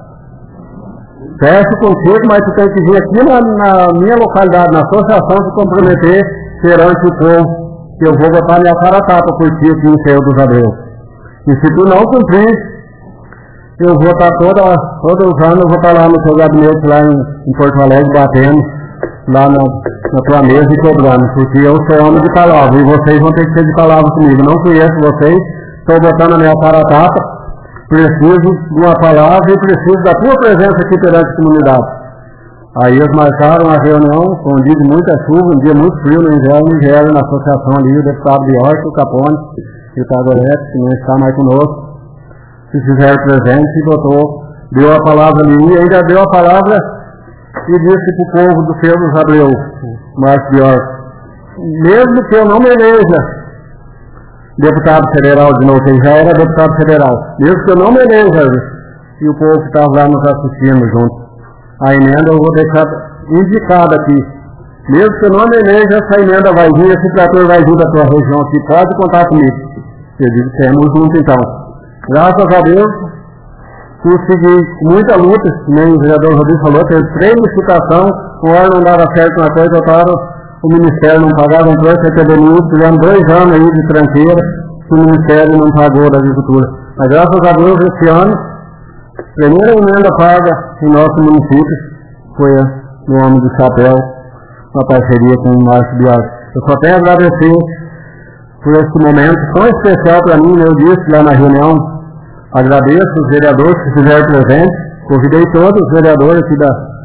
Peço contigo, mas tu tem que vir aqui na minha localidade, na associação, se comprometer perante o povo, que eu vou botar minha cara a tapa por ti aqui em Feio dos Abreus. E se tu não cumprir, eu vou estar todos os anos, eu vou estar lá no seu gabinete, lá em Porto Alegre, batendo, lá na tua mesa e cobrando, porque eu sou homem de palavra, e vocês vão ter que ser de palavra comigo. Não conheço vocês, estou botando a minha cara a tapa, preciso de uma palavra e preciso da tua presença aqui perante a comunidade. Aí eles marcaram a reunião, foi um dia de muita chuva, um dia muito frio no inverno, vieram na associação ali, o deputado Biorco, o Capone e o Tagoretti, que não está mais conosco, se fizeram presente e deu a palavra ali, e ainda deu a palavra e disse para o povo do Feio dos Abreus, Márcio Biorco, mesmo que eu não me eleja deputado federal de novo, ele já era deputado federal, mesmo que eu não me eleja, e o povo que estava lá nos assistindo junto, a emenda eu vou deixar indicada aqui, mesmo que eu não me eleja, essa emenda vai vir, esse trator vai vir da tua região aqui, pode contar comigo. Eu digo, temos junto então. Graças a Deus, consegui muita luta, nem o vereador Rodrigo falou, teve 3 licitações, uma hora não dava certo uma coisa, outra hora o Ministério não pagava, entrou esse TBNU, tivemos 2 anos aí de tranqueira, que o Ministério não pagou da Agricultura. Mas graças a Deus, esse ano, a primeira emenda paga em nosso município foi no Homem do Chapéu, uma parceria com o Márcio Biorco. Eu só tenho a agradecer por esse momento tão especial para mim, eu disse lá na reunião, agradeço os vereadores que estiveram presentes, convidei todos os vereadores aqui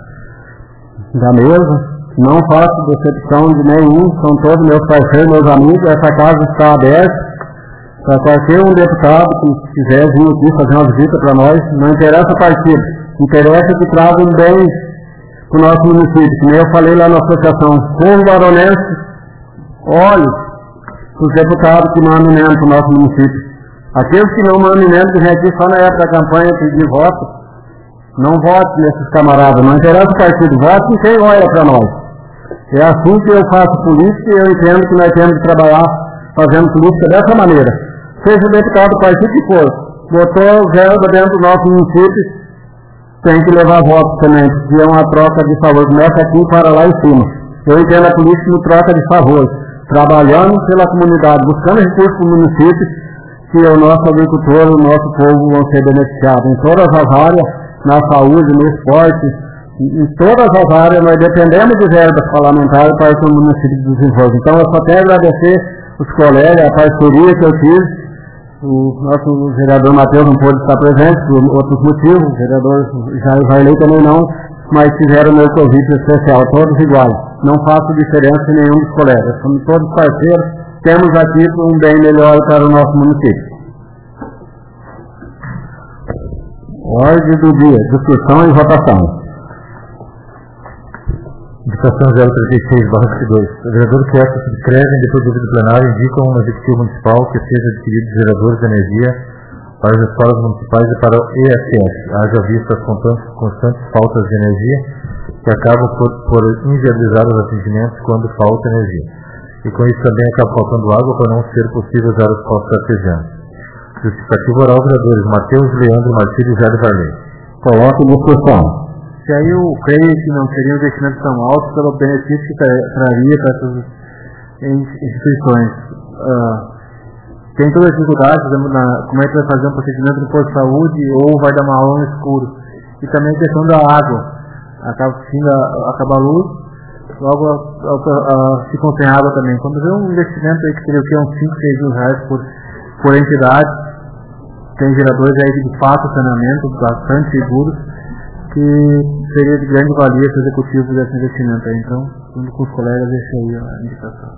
da mesa, não faço decepção de nenhum, são todos meus parceiros, meus amigos, essa casa está aberta para qualquer um deputado que quiser vir aqui fazer uma visita para nós, não interessa a partida, interessa que traga um bem para o nosso município, como eu falei lá na associação, povo baronense, olhe os deputados que mandam emenda para o nosso município. Aqueles que não mandam emenda, que vem aqui só na época da campanha pedir voto, não vote nesses camaradas, não interessa o partido, vote em quem olha para nós. É assim que eu faço política e eu entendo que nós temos que trabalhar fazendo política dessa maneira. Seja deputado do partido que for, botou verba dentro do nosso município, tem que levar votos também, porque é uma troca de favor, começa aqui para lá em cima. Eu entendo a política como troca de favor, trabalhando pela comunidade, buscando recursos para o município, que o nosso agricultor, o nosso povo vão ser beneficiados em todas as áreas, na saúde, no esporte, em todas as áreas nós dependemos de verbas parlamentares para que o município desenvolva. Então eu só quero agradecer os colegas, a parceria que eu tive. O nosso vereador Matheus não pôde estar presente por outros motivos, o vereador Jair Vailei também não, mas fizeram meu convite especial, todos iguais. Não faço diferença em nenhum dos colegas, somos todos parceiros, temos aqui um bem melhor para o nosso município. Ordem do dia, discussão e votação. Indicação 036/22. O vereador que esta subscreve, depois do vídeo plenário, indica um executivo municipal que seja adquirido de geradores de energia para as escolas municipais e para o ESS, haja vista as constantes faltas de energia que acabam por inviabilizar os atendimentos quando falta energia. E com isso também acaba faltando água para não ser possível usar os postos artesianos. Justificativa oral, vereadores Matheus, Leandro, Marcílio e Jair Varley. Coloque em discussão. Se aí eu creio que não seriam investimentos tão altos pelo benefício que traria para essas instituições. Tem todas as dificuldades, como é que vai fazer um procedimento no posto de saúde ou vai dar uma aula no escuro. E também a questão da água. Acaba a luz, logo ficam sem água também. Quando vê um investimento aí que seria o que? Uns 5, 6 mil reais por entidade, tem geradores aí de fato saneamento bastante seguros, que seria de grande valia para o executivo desse investimento aí. Então, junto com os colegas, deixa aí a indicação.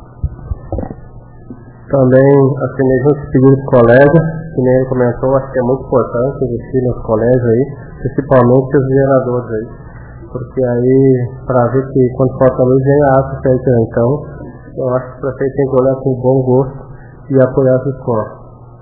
Também assinei junto com o pedido do colega, que nem ele comentou, acho que é muito importante investir nos colégios aí, principalmente os geradores aí, porque aí, para ver que quando falta luz, vem a água feita. Então, eu acho que o prefeito tem que olhar com bom gosto e apoiar as escolas.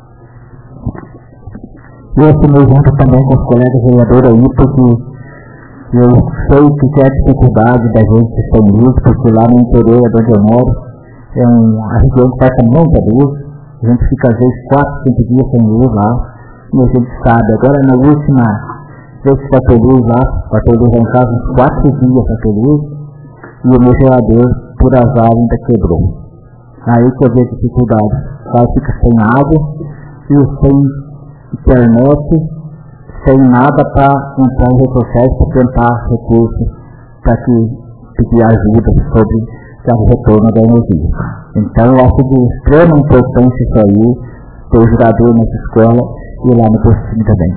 Eu assinei junto também com os colegas vereadores aí, porque eu sei que é a dificuldade da gente sem luz, porque lá no interior de onde eu moro, é a região que passa muita luz, a gente fica às vezes 4, 5 dias sem luz lá, e a gente sabe, agora na última vez que vai ter luz lá em casa uns 4 dias para ter luz, e o meu gerador, por azar, ainda quebrou. Aí que eu vejo dificuldade, aí fica sem água, e sem internet, sem nada para entrar em redes sociais para tentar recursos para que pedir ajuda sobre o retorno da energia. Então eu acho de extrema importância isso aí, ter o gerador nessa escola e lá no postinho também.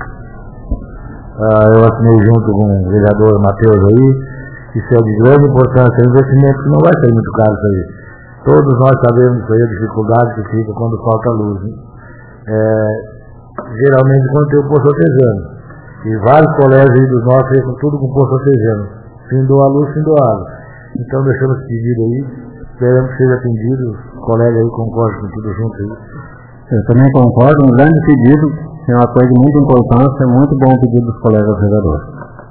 Eu assinei junto com o vereador Matheus aí, isso é de grande importância, é um investimento que não vai ser muito caro isso aí. Todos nós sabemos isso aí, a dificuldade que fica quando falta luz. Geralmente quando tem o poço artesiano, e vários colégios aí dos nossos ficam tudo com poço artesiano, findou a luz, findou a água. Então deixamos esse pedido aí, esperamos que seja atendido, os colegas aí concordam com tudo junto aí. Eu também concordo, um grande pedido, é uma coisa de muita importância, é muito bom o pedido dos colegas vereadores.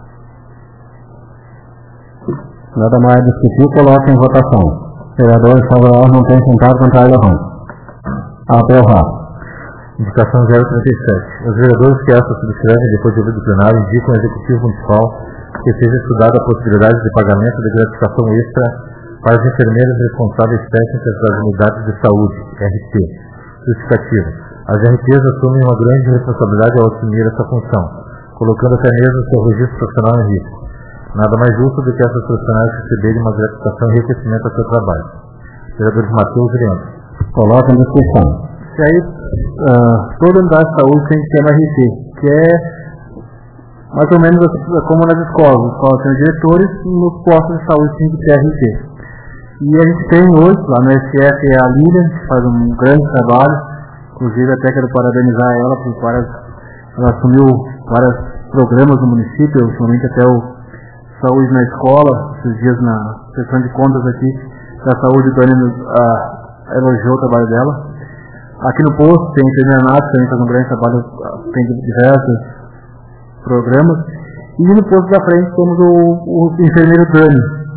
Nada mais discutir, coloque em votação. Vereadores favoráveis não tem sentado contrário ao aprovado. Indicação 037. Os vereadores que esta subscrevem depois de ouvido do plenário indicam ao Executivo Municipal que seja estudada a possibilidade de pagamento de gratificação extra para as enfermeiras responsáveis técnicas das unidades de saúde, RT. Justificativa. As RTs assumem uma grande responsabilidade ao assumir essa função, colocando até mesmo seu registro profissional em risco. Nada mais justo do que essas profissionais receberem uma gratificação e enriquecimento ao seu trabalho. Vereadores Matheus e Leandro. Coloca em discussão. E aí, toda unidade de saúde tem que ter uma RT, que é mais ou menos como nas escolas. As escolas têm diretores, nos postos de saúde tem que ter RT. E a gente tem hoje, lá no SF, a Lília, que faz um grande trabalho, inclusive até quero parabenizar ela, porque ela assumiu vários programas no município, ultimamente até o Saúde na Escola, esses dias na sessão de contas aqui da saúde, o Dani elogiou o trabalho dela. Aqui no posto tem a enfermeira Nath, também faz um grande trabalho, tem diversos programas. E no posto da frente temos o enfermeiro Dani,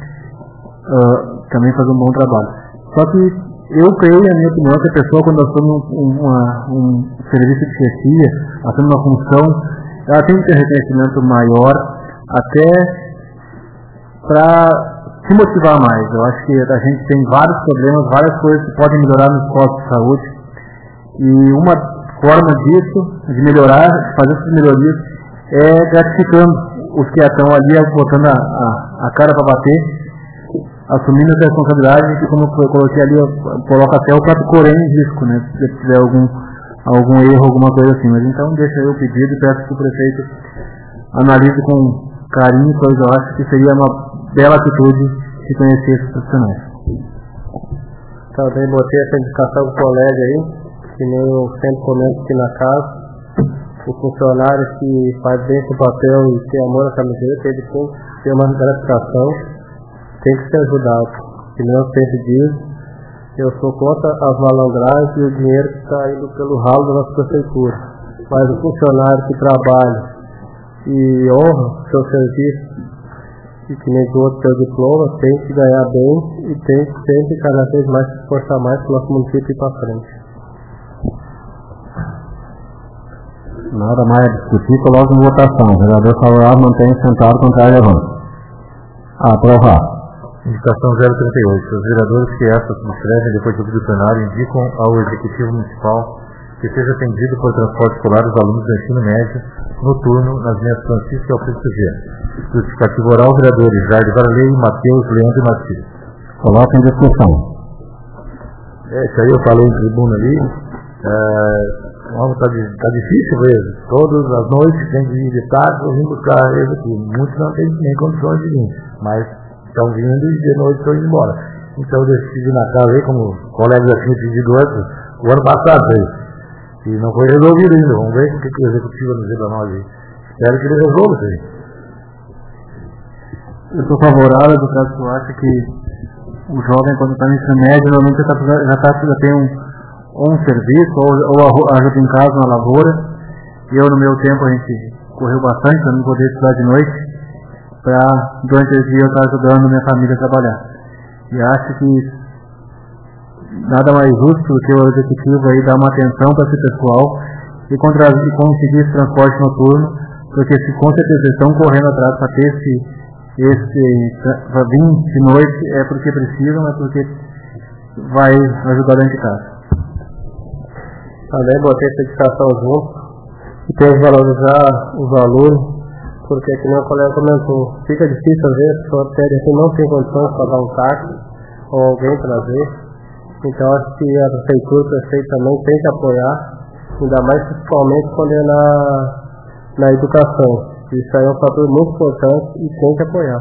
também faz um bom trabalho. Só que eu creio, na minha opinião, que a pessoa, quando assume um serviço de chefia, assume uma função, ela tem que ter reconhecimento maior, até para se motivar mais. Eu acho que a gente tem vários problemas, várias coisas que podem melhorar nos postos de saúde. E uma forma disso, de melhorar, de fazer essas melhorias, é gratificando os que estão ali, botando a cara para bater, assumindo essa responsabilidade, que como eu coloquei ali, coloca até o próprio Corém em risco, né? Se tiver algum erro, alguma coisa assim. Mas então deixa eu o pedido e peço que o prefeito analise com carinho, pois eu acho que seria uma bela atitude de conhecer esses profissionais. Também botei essa indicação do colega aí, que nem eu sempre comento aqui na casa, o funcionário que faz bem esse papel e tem amor à camiseta, ele tem que ter uma gratificação, tem que ser ajudado. Que nem eu sempre digo, eu sou contra as malandragens e o dinheiro que está indo pelo ralo da nossa prefeitura. Mas o funcionário que trabalha e honra seu serviço, e que nem do outro seu diploma, tem que ganhar bem e tem que sempre cada vez mais se esforçar mais para o nosso município ir para frente. Nada mais a discutir, coloca em votação. Vereador favorável, mantém sentado, contrário, levanta. Aprovado. Indicação 038. Os vereadores que esta subscrevem depois do plenário indicam ao Executivo Municipal que seja atendido por transporte escolar os alunos do ensino médio noturno nas linhas Francisco e Alfredo Vieira. Justificativo oral, vereadores Jair Varley, Matheus, Leandro e Martins. Coloca em discussão. Isso aí eu falei em tribuna ali. Tá difícil mesmo. Todas as noites tem que ir de tarde para vir buscar eles aqui. Muitos não têm nem condições de vir, mas estão vindo e de noite estão indo embora. Então eu decidi na casa aí, como os colegas já tinham pedido antes, o ano passado aí. E não foi resolvido ainda. Vamos ver o que o Executivo vai dizer para nós aí. Espero que ele resolva isso aí. Eu sou favorável do caso que eu acho que o jovem, quando está no ensino médio, normalmente já tem um serviço, ou ajuda em casa na lavoura. E eu, no meu tempo, a gente correu bastante para não poder estudar de noite, para durante o dia eu estar ajudando minha família a trabalhar. E acho que nada mais justo do que o Executivo aí dar uma atenção para esse pessoal e conseguir esse transporte noturno, porque se com certeza eles estão correndo atrás para ter para vir de noite, é porque precisam, é porque vai ajudar dentro de casa. Também botei essa indicação junto e tem que valorizar os alunos, porque que nem o colega comentou, fica difícil às vezes, a pessoa não tem condições de pagar um táxi ou alguém trazer. Então acho que a prefeitura, o prefeito também tem que apoiar, ainda mais principalmente quando é na educação. Isso aí é um fator muito importante e tem que apoiar.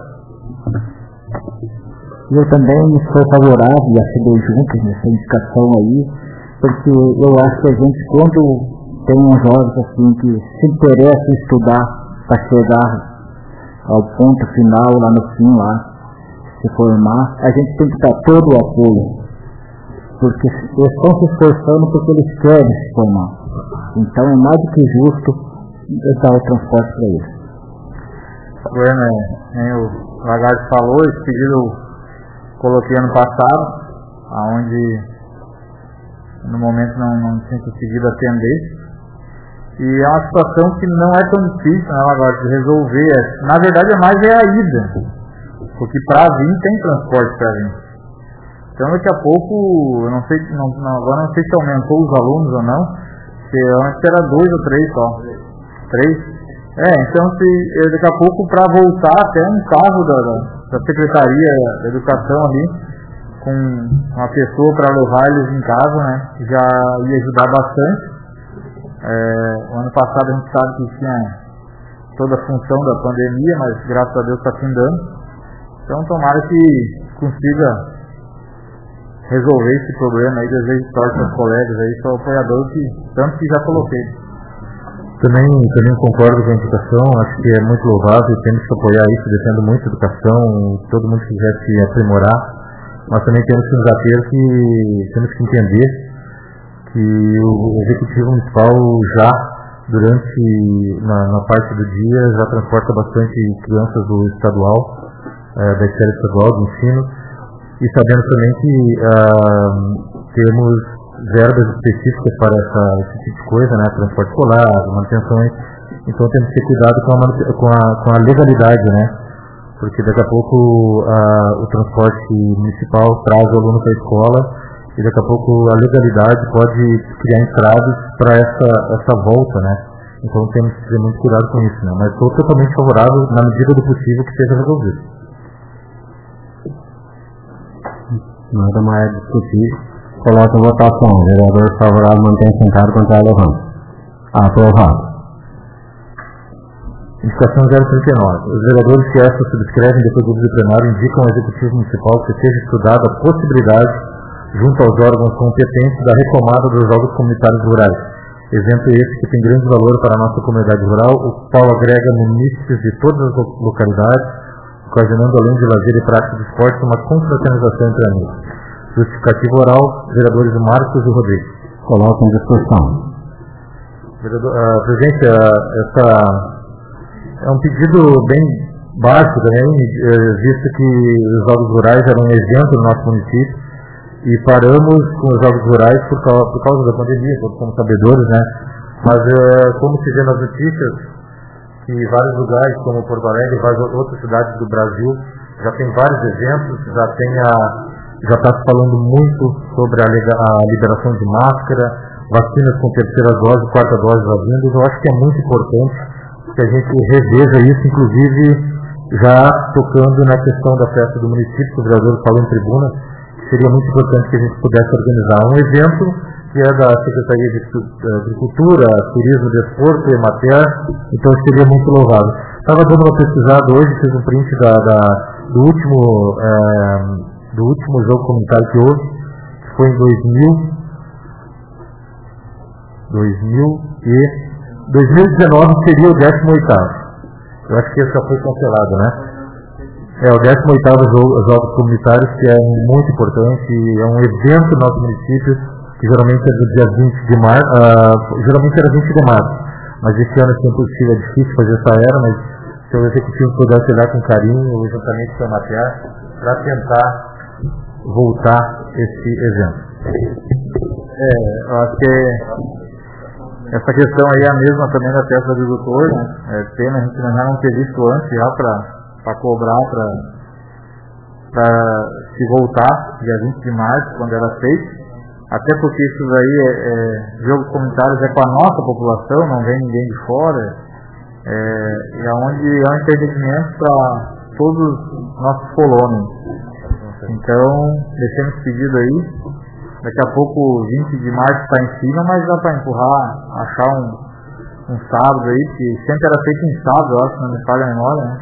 Eu também sou favorável a seguir juntos nessa indicação aí, porque eu acho que a gente, quando tem uns jovens assim que se interessa em estudar para chegar ao ponto final, lá no fim, lá, se formar, a gente tem que dar todo o apoio. Porque eles estão se esforçando porque eles querem se formar. Então é mais do que justo dar o transporte para eles. Bueno, o Lagarde falou, esse pedido eu coloquei ano passado, onde no momento não tinha conseguido atender. E é uma situação que não é tão difícil, né, Lagarde, de resolver. Na verdade, mais é a ida, porque para vir tem transporte para vir. Então daqui a pouco, eu não sei, agora não sei se aumentou os alunos ou não, porque antes era 2 ou 3 só. 3? Então daqui a pouco para voltar até um carro da Secretaria da Educação ali, com uma pessoa para levar eles em casa, né, já ia ajudar bastante. O ano passado a gente sabe que tinha toda a função da pandemia, mas graças a Deus está findando. Então tomara que consiga resolver esse problema aí, desejo sorte aos colegas aí, sou apoiador tanto que já coloquei. Também concordo com a indicação, acho que é muito louvável, temos que apoiar isso, defendo muito a educação, todo mundo que quiser se aprimorar, mas também temos que nos ater temos que entender que o Executivo Municipal já, na parte do dia, já transporta bastante crianças do estadual, da esfera estadual do ensino, e sabendo também que temos verbas específicas para esse tipo de coisa, né, transporte escolar, manutenções, então temos que ter cuidado com a legalidade, né, porque daqui a pouco o transporte municipal traz o aluno para a escola e daqui a pouco a legalidade pode criar entraves para essa volta, né, então temos que ter muito cuidado com isso, né, mas estou totalmente favorável na medida do possível que seja resolvido. Nada mais a discutir. Coloca a votação. Vereador favorável mantém sentado, contrário levanta. Aprovado. Indicação 039. Os vereadores que esta subscrevem depois do uso plenário indicam ao Executivo Municipal que seja estudada a possibilidade, junto aos órgãos competentes, da retomada dos jogos comunitários rurais. Evento esse que tem grande valor para a nossa comunidade rural, o qual agrega munícipes de todas as localidades, ocasionando, além de lazer e prática de esporte, uma confraternização entre amigos. Justificativo oral, vereadores Marcos e Rodrigues. Coloca em discussão. Presidente, é um pedido bem básico também, visto que os jogos rurais eram um evento no nosso município e paramos com os jogos rurais por causa da pandemia, todos somos sabedores, né? Mas como se vê nas notícias, que vários lugares, como Porto Alegre e várias outras cidades do Brasil, já tem vários eventos, já está se falando muito sobre a liberação de máscara, vacinas com terceira dose, quarta dose já vindo. Eu acho que é muito importante que a gente reveja isso, inclusive já tocando na questão da festa do município, que o vereador falou em tribuna, que seria muito importante que a gente pudesse organizar um evento que é da Secretaria de Agricultura, Turismo, Desporto e Emater, então seria muito louvável. Estava dando uma pesquisada hoje, fiz um print do último jogo comunitário que houve, que foi em 2019, seria o 18º. Eu acho que esse já foi cancelado, né? É o 18º Jogos Comunitários, que é muito importante, é um evento no nosso município, que geralmente é do dia 20 de março, geralmente era 20 de março, mas esse ano é impossível, é difícil fazer essa era, mas se o executivo pudesse olhar com carinho, juntamente com a Emater, para tentar voltar esse evento. Eu acho que essa questão aí é a mesma também da festa do agricultor, né? É pena a gente já não ter visto antes já para cobrar, para se voltar dia 20 de março, quando era feito. Até porque isso daí jogos comunitários é com a nossa população, não vem ninguém de fora, e aonde é um entendimento para todos os nossos colonos. Então, deixando esse pedido aí, daqui a pouco 20 de março está em cima, mas dá para empurrar, achar um sábado aí, que sempre era feito em sábado, eu acho, não me falha a memória, né?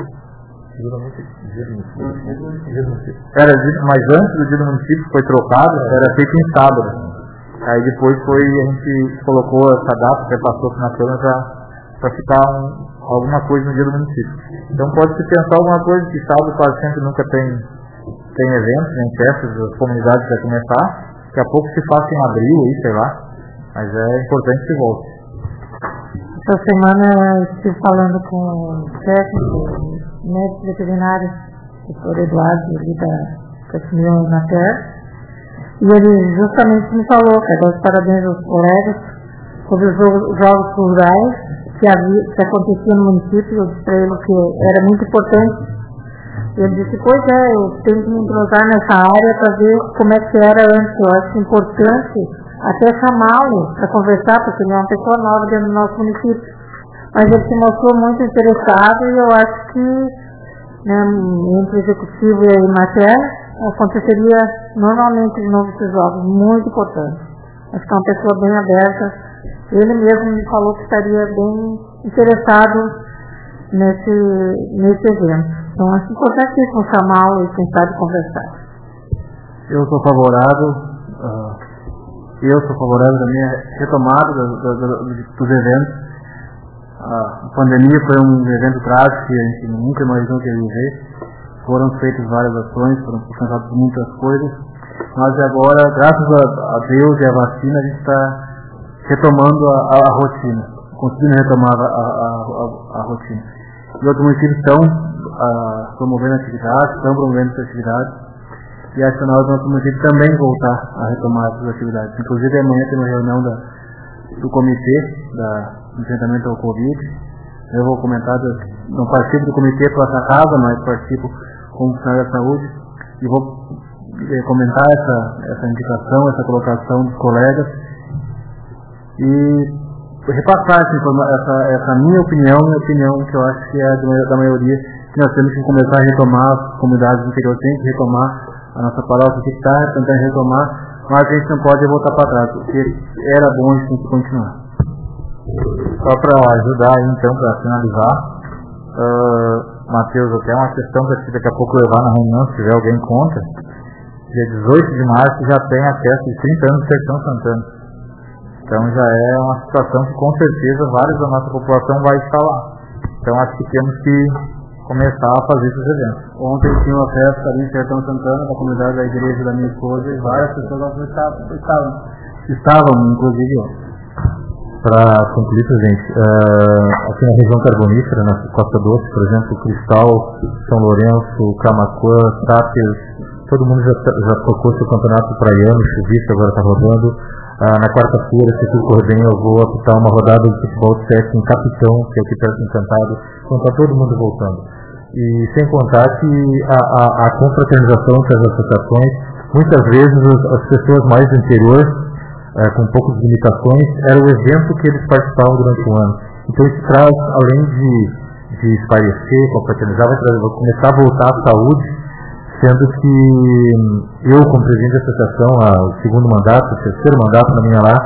Mas antes do dia do município foi trocado, era feito em sábado. Aí depois a gente colocou essa data, que passou na Câmara para ficar alguma coisa no dia do município. Então pode-se pensar alguma coisa, que sábado quase sempre nunca tem eventos, nem festas, as comunidades vai começar. Daqui a pouco se faça em abril, aí, sei lá. Mas é importante que volte. Essa semana eu estive falando com o técnico, médico veterinário, o doutor Eduardo, ali da Casimiro Emater, e ele justamente me falou, quero dar os parabéns aos colegas, sobre os jogos rurais que aconteciam no município. Eu disse para ele que era muito importante. Ele disse, pois eu tenho que me entrosar nessa área para ver como é que era antes. Eu acho importante até chamá-lo para conversar, porque ele é uma pessoa nova dentro do nosso município. Mas ele se mostrou muito interessado, e eu acho que, né, entre o executivo e a Emater aconteceria normalmente de novo esses jogos, muito importante. Acho que é uma pessoa bem aberta. Ele mesmo me falou que estaria bem interessado nesse evento. Então acho importantíssimo chamá-lo e tentar de conversar. Eu sou favorável da minha retomada dos eventos. A pandemia foi um evento trágico que a gente nunca imaginou que ia viver. Foram feitas várias ações, foram pensadas muitas coisas, mas agora, graças a Deus e a vacina, a gente está retomando a rotina, conseguindo retomar a rotina. E outros municípios estão promovendo atividades, estão promovendo essas atividades, e acho que nós, nosso município, também voltar a retomar essas atividades. Inclusive, amanhã tem uma reunião do comitê do enfrentamento ao Covid. Eu vou comentar, não participo do comitê para essa casa, mas participo como funcionário da saúde, e vou comentar essa indicação, essa colocação dos colegas, e repassar essa minha opinião, que eu acho que é da maioria, que nós temos que começar a retomar, as comunidades do interior têm que retomar, a nossa paróquia tem que estar tentando retomar, mas a gente não pode voltar para trás, porque era bom a gente tem que continuar. Só para ajudar aí, então, para finalizar, Matheus, até uma questão para daqui a pouco levar na reunião, se tiver alguém contra. Dia 18 de março já tem a festa de 30 anos de Sertão Santana. Então já é uma situação que com certeza vários da nossa população vai estar lá. Então acho que temos que começar a fazer esses eventos. Ontem tinha uma festa ali em Sertão Santana, da comunidade da igreja da minha esposa, e várias pessoas estavam, inclusive eu. Para concluir, gente, aqui na região carbonífera, na Costa Doce, por exemplo, Cristal, São Lourenço, Camaquã, Tápias, todo mundo já tocou seu campeonato praiano, chuvista, agora está rodando. Na quarta-feira, se tudo correr bem, eu vou apitar uma rodada de futebol de 7 em Capitão, que é aqui perto do Encantado. Então está todo mundo voltando. E sem contar que a confraternização entre as associações, muitas vezes as pessoas mais do interior, com poucas limitações, era o evento que eles participavam durante o ano. Então isso traz, além de espairecer, confraternizar, vai começar a voltar à saúde, sendo que eu, como presidente da associação, o segundo mandato, o terceiro mandato na minha lá,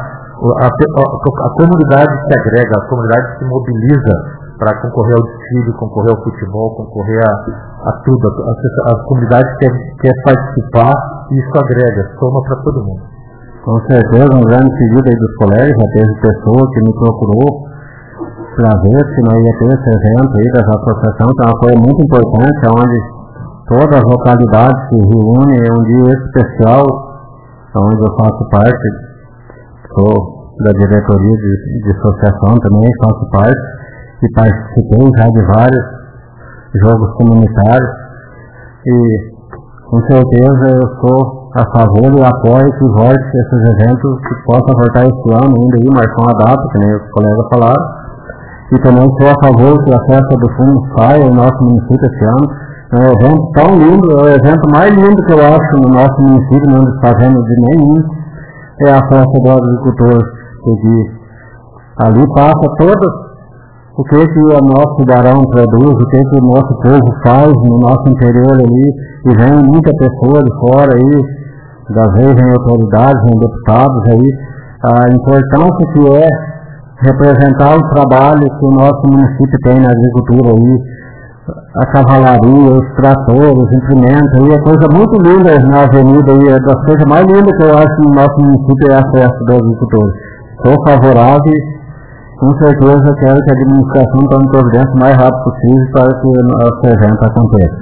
a comunidade se agrega, a comunidade se mobiliza para concorrer ao desfile, concorrer ao futebol, concorrer a tudo. A comunidade quer participar e isso agrega, soma para todo mundo. Com certeza, um grande pedido aí dos colegas, já teve pessoa que me procurou para ver se nós ia ter esse evento aí dessa associação, que é uma coisa muito importante, onde todas as localidades se reúnem, é um dia especial, onde eu faço parte, sou da diretoria de associação também, faço parte, e participei já de vários jogos comunitários, e com certeza eu sou a favor e apoio que volte esses eventos, que possa voltar esse ano ainda aí, marcar uma data, que nem os colegas falaram, e também sou a favor que a festa do fumo saia em nosso município esse ano. É um evento tão lindo, é o evento mais lindo que eu acho no nosso município, não está vendo de nenhum, é a festa do agricultor, porque ali passa todo o que o nosso barão produz, o que o nosso povo faz no nosso interior ali, e vem muita pessoa de fora aí, das vezes vem autoridades, vem deputados aí, a importância que é representar o trabalho que o nosso município tem na agricultura aí, a cavalaria, os tratores, os implementos, aí é coisa muito linda na avenida, aí, é das coisas mais lindas que eu acho no nosso município é a festa do agricultor. Sou favorável e com certeza quero que a administração tome providência o mais rápido possível para que o nosso evento aconteça.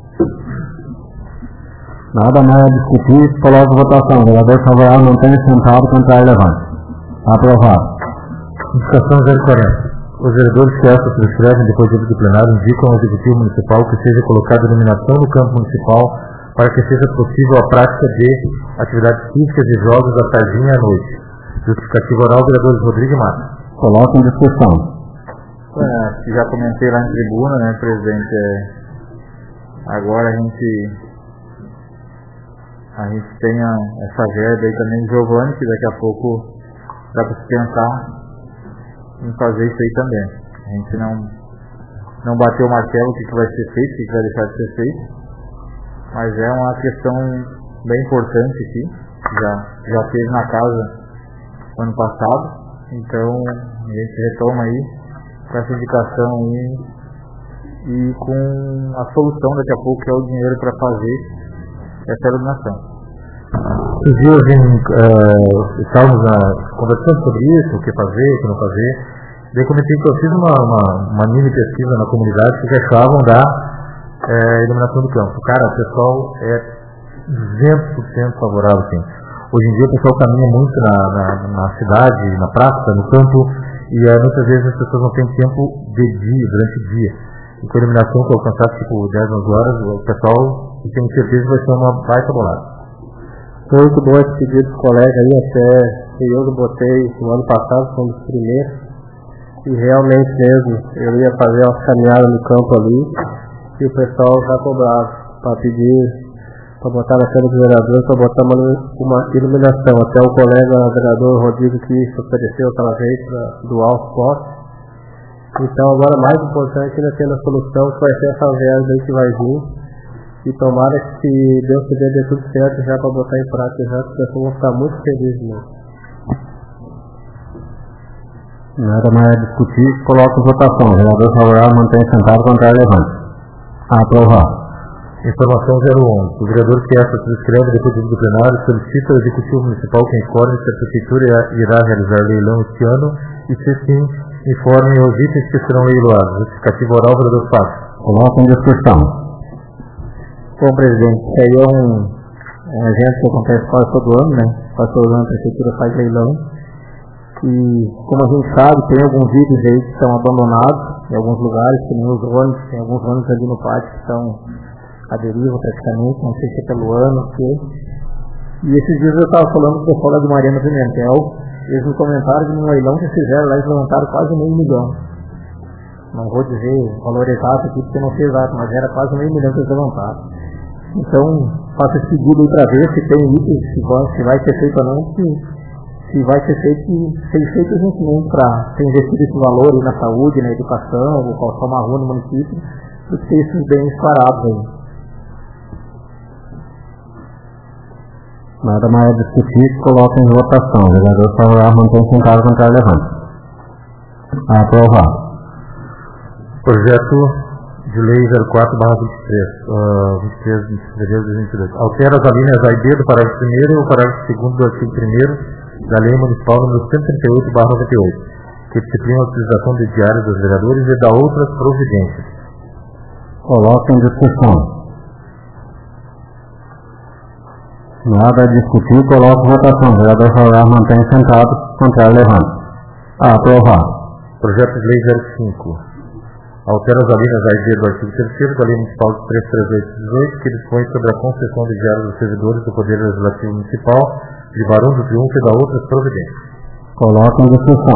Nada mais a discutir, coloco a votação. O vereador favorável não tem sentado, contrário levante. Aprovado. Indicação 040. Os vereadores que esta subscrevem depois do plenário indicam ao Executivo Municipal que seja colocada iluminação no campo municipal para que seja possível a prática de atividades físicas e jogos da tardinha à noite. Justificativo oral, vereadores Rodrigo e Mata. Coloca em discussão. Já comentei lá em tribuna, né, presidente? Agora a gente tem essa verba aí também de Giovanni, que daqui a pouco dá para se pensar em fazer isso aí também. A gente não bateu o martelo o que vai ser feito, o que vai deixar de ser feito, mas é uma questão bem importante aqui, já teve na casa ano passado, então a gente retoma aí com essa indicação aí e com a solução daqui a pouco, que é o dinheiro para fazer essa iluminação. Esses dias estávamos conversando sobre isso, o que fazer, o que não fazer. Daí comentei que eu fiz uma mini pesquisa na comunidade que achavam da iluminação do campo. Cara, o pessoal é 200% favorável, sim. Hoje em dia o pessoal caminha muito na cidade, na praça, no campo, e muitas vezes as pessoas não têm tempo de dia, durante o dia. E com a iluminação que eu alcançar tipo 10, 11 horas, o pessoal, tenho certeza, vai ser uma baita bolada. Foi muito bom esse pedido dos colegas aí, até eu botei no ano passado, foi um dos primeiros, e realmente mesmo, eu ia fazer uma caminhada no campo ali, e o pessoal já cobrava para pedir, para botar na câmara do vereador, para botar uma iluminação. Até o colega vereador Rodrigo que se ofereceu aquela vez para doar os postos. Então agora mais importante ainda tendo a solução, que vai ser essa verba aí que vai vir. E tomara que, se Deus quiser, dê tudo certo já para botar em prática, já que as pessoas vão ficar muito felizes mesmo. Nada mais a discutir, coloca em votação. O vereador favorável mantém sentado, contrário levante. Aprovado. Informação 011. O vereador que esta subscreve depois do plenário solicita ao Executivo Municipal que informe se a Prefeitura irá realizar leilão este ano e, se sim, informe os itens que serão leiloados. Justificativo oral, vereador Fábio. Coloca em discussão. Bom, presidente, isso aí é um evento que acontece quase todo ano, né? Quase todo ano a Prefeitura faz leilão. E, como a gente sabe, tem alguns itens aí que estão abandonados em alguns lugares, que nem os ônibus, tem alguns ônibus ali no pátio que estão à deriva praticamente, não sei se é pelo ano, o que. E esses dias eu estava falando com o pessoal da Mariana Pimentel, eles me comentaram que no leilão que fizeram lá, eles levantaram quase $500 mil. Não vou dizer o valor exato aqui, porque não sei exato, mas era quase $500 mil que eles levantaram. Então, faço esse pedido aí para ver se tem itens, se vai ser feito ou não, se vai ser feito justamente para ter investido esse valor aí na saúde, na educação, ou calçar uma rua no município, e ter esses bens parados aí. Nada mais a discutir, coloca em votação. O vereador favorável mantém sentado, contrário levante. Aprovado. Projeto de Lei 04/23, 23 de fevereiro de 2022. Altera as alíneas A e B do parágrafo 1º e o parágrafo 2º do artigo 1º da Lei Municipal nº 138/98, que disciplina a utilização de diários dos vereadores e dá outras providências. Coloca em discussão. Nada a discutir, coloca em votação. O vereador favorável mantém sentado, contrário levante. Aprovado. Projeto de Lei 05. Altera as alíneas A e B do artigo 3º da Lei Municipal de 338/18, que dispõe sobre a concessão de diários dos servidores do Poder Legislativo Municipal de Barão do Triunfo e da outras providências. Coloca em discussão.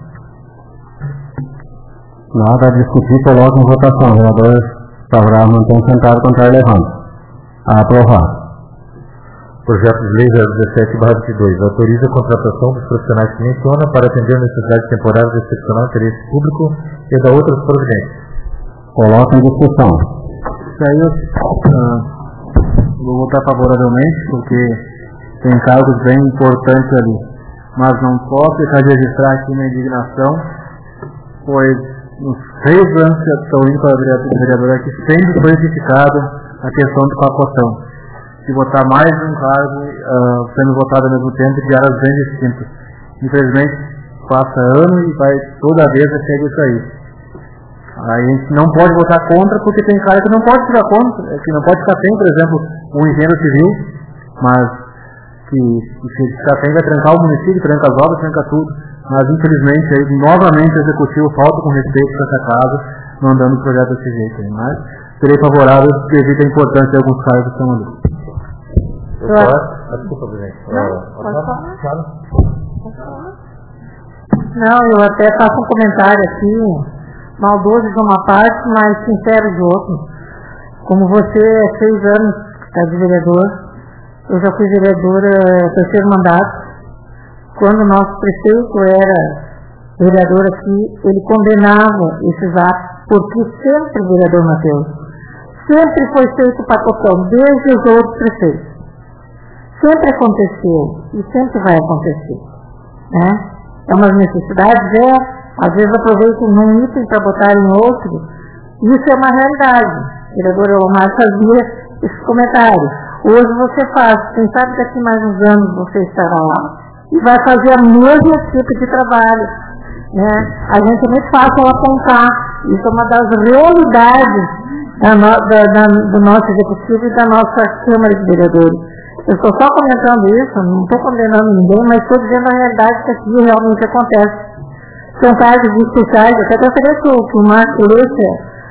Nada a discutir, coloca em votação. O vereador favorável mantém sentado, contrário levante. Aprovado. Projeto de Lei 017/22 autoriza a contratação dos profissionais que menciona para atender necessidades temporárias de excepcional interesse público e da outras providências. Coloca em discussão. Isso aí eu vou votar favoravelmente, porque tem cargos bem importantes ali. Mas não posso deixar de registrar aqui minha indignação, pois nos 6 anos que estou indo para a vereadora aqui, sempre foi identificada a questão do pacotão. De votar mais um cargo sendo votado ao mesmo tempo de áreas bem distintas. Infelizmente, passa ano e vai toda vez chega isso aí. Aí a gente não pode votar contra porque tem cara que não pode ficar contra, que não pode ficar sem, por exemplo, um engenheiro civil, mas que se ficar sem vai trancar o município, tranca as obras, tranca tudo. Mas infelizmente aí novamente o executivo falta com respeito para essa casa, não dando o projeto desse jeito aí. Mas serei favorável devido à importância de alguns cargos que estão ali. Desculpa, presidente. Não, eu até faço um comentário aqui, maldoso de uma parte, mas sincero de outra. Como você é 6 anos de vereador, eu já fui vereadora terceiro mandato. Quando o nosso prefeito era vereador aqui, ele condenava esses atos, porque sempre o vereador Matheus, sempre foi feito pacotão, desde os outros prefeitos. Sempre aconteceu e sempre vai acontecer, né? É uma necessidade, às vezes aproveito num item para botar em outro. Isso é uma realidade. O vereador Elomar fazia esse comentário. Hoje você faz, quem sabe daqui mais uns anos você estará lá e vai fazer o mesmo tipo de trabalho, né? A gente é muito fácil apontar. Isso é uma das realidades do nosso executivo e da nossa Câmara de Vereadores. Eu estou só comentando isso, não estou condenando ninguém, mas estou dizendo a realidade que aqui realmente acontece. São cargos especiais, até gostaria que o Márcio lesse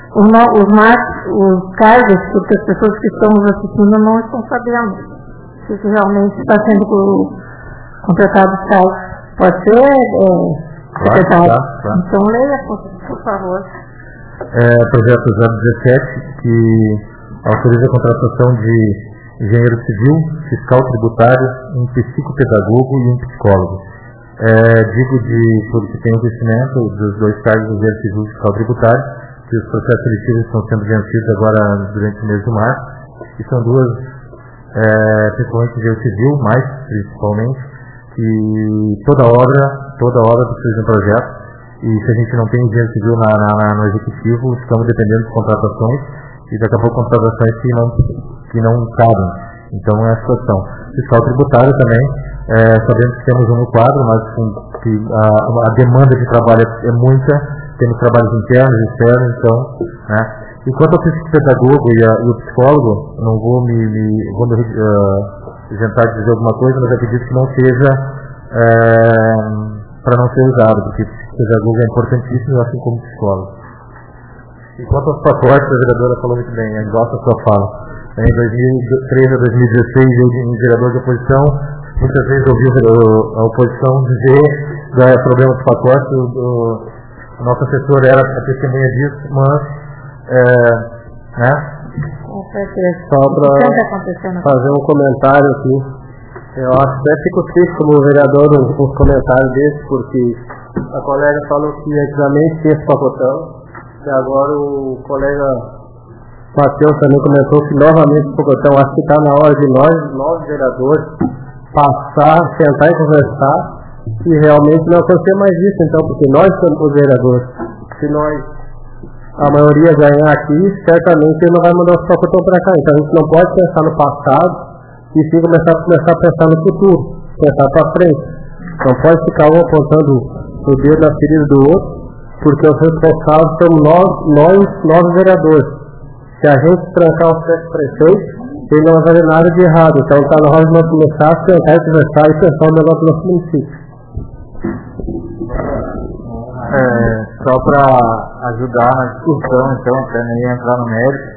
os cargos, porque as pessoas que estão nos assistindo não estão sabendo se realmente está sendo contratado os cargos. Pode ser, secretário? Claro. Então leia, por favor. Projeto 017, que autoriza a contratação de engenheiro civil, fiscal tributário, um psicopedagogo e um psicólogo. Digo porque tem conhecimento dos 2 cargos de engenheiro civil e fiscal tributário, que os processos seletivos estão sendo vencidos agora durante o mês de março, e são 2, principalmente engenheiro civil, mais principalmente, que toda obra precisa de um projeto, e se a gente não tem engenheiro civil no executivo, estamos dependendo de contratações, e daqui a pouco contratações que não cabem. Então é a situação. Fiscal tributário também, sabemos que temos um no quadro, mas a demanda de trabalho é muita, temos trabalhos internos e externos, então, né? E quanto ao psicopedagogo e o psicólogo, não vou me isentar de dizer alguma coisa, mas acredito que não seja para não ser usado, porque o psicopedagogo é importantíssimo, assim como o psicólogo. E quanto aos pacotes, a vereadora falou muito bem, gosta da sua fala. Em 2013 a 2016, eu, como vereador de oposição, muitas vezes ouvi a oposição dizer do problema dos pacotes. O nosso assessor era a testemunha disso, mas, né? Com certeza. Só para fazer um comentário aqui. Eu até fico triste como vereador uns comentários desses, porque a colega falou que antigamente tinha esse pacotão, e agora o colega Matheus também comentou que novamente esse pacotão, acho que está na hora de nós vereadores, passar, sentar e conversar, e realmente não acontecer mais isso, então, porque nós somos os vereadores. Se a maioria ganhar aqui, certamente ele não vai mandar os pacotão para cá. Então a gente não pode pensar no passado e sim começar a pensar no futuro, pensar para frente. Não pode ficar um apontando o dedo na ferida do outro, porque os responsáveis somos nós vereadores. Se a gente trancar o prefeito, ele não vai fazer nada de errado. Então está na hora de nós começar a sentar e conversar e pensar o negócio do nosso município. Só para ajudar na discussão, então, até nem entrar no mérito,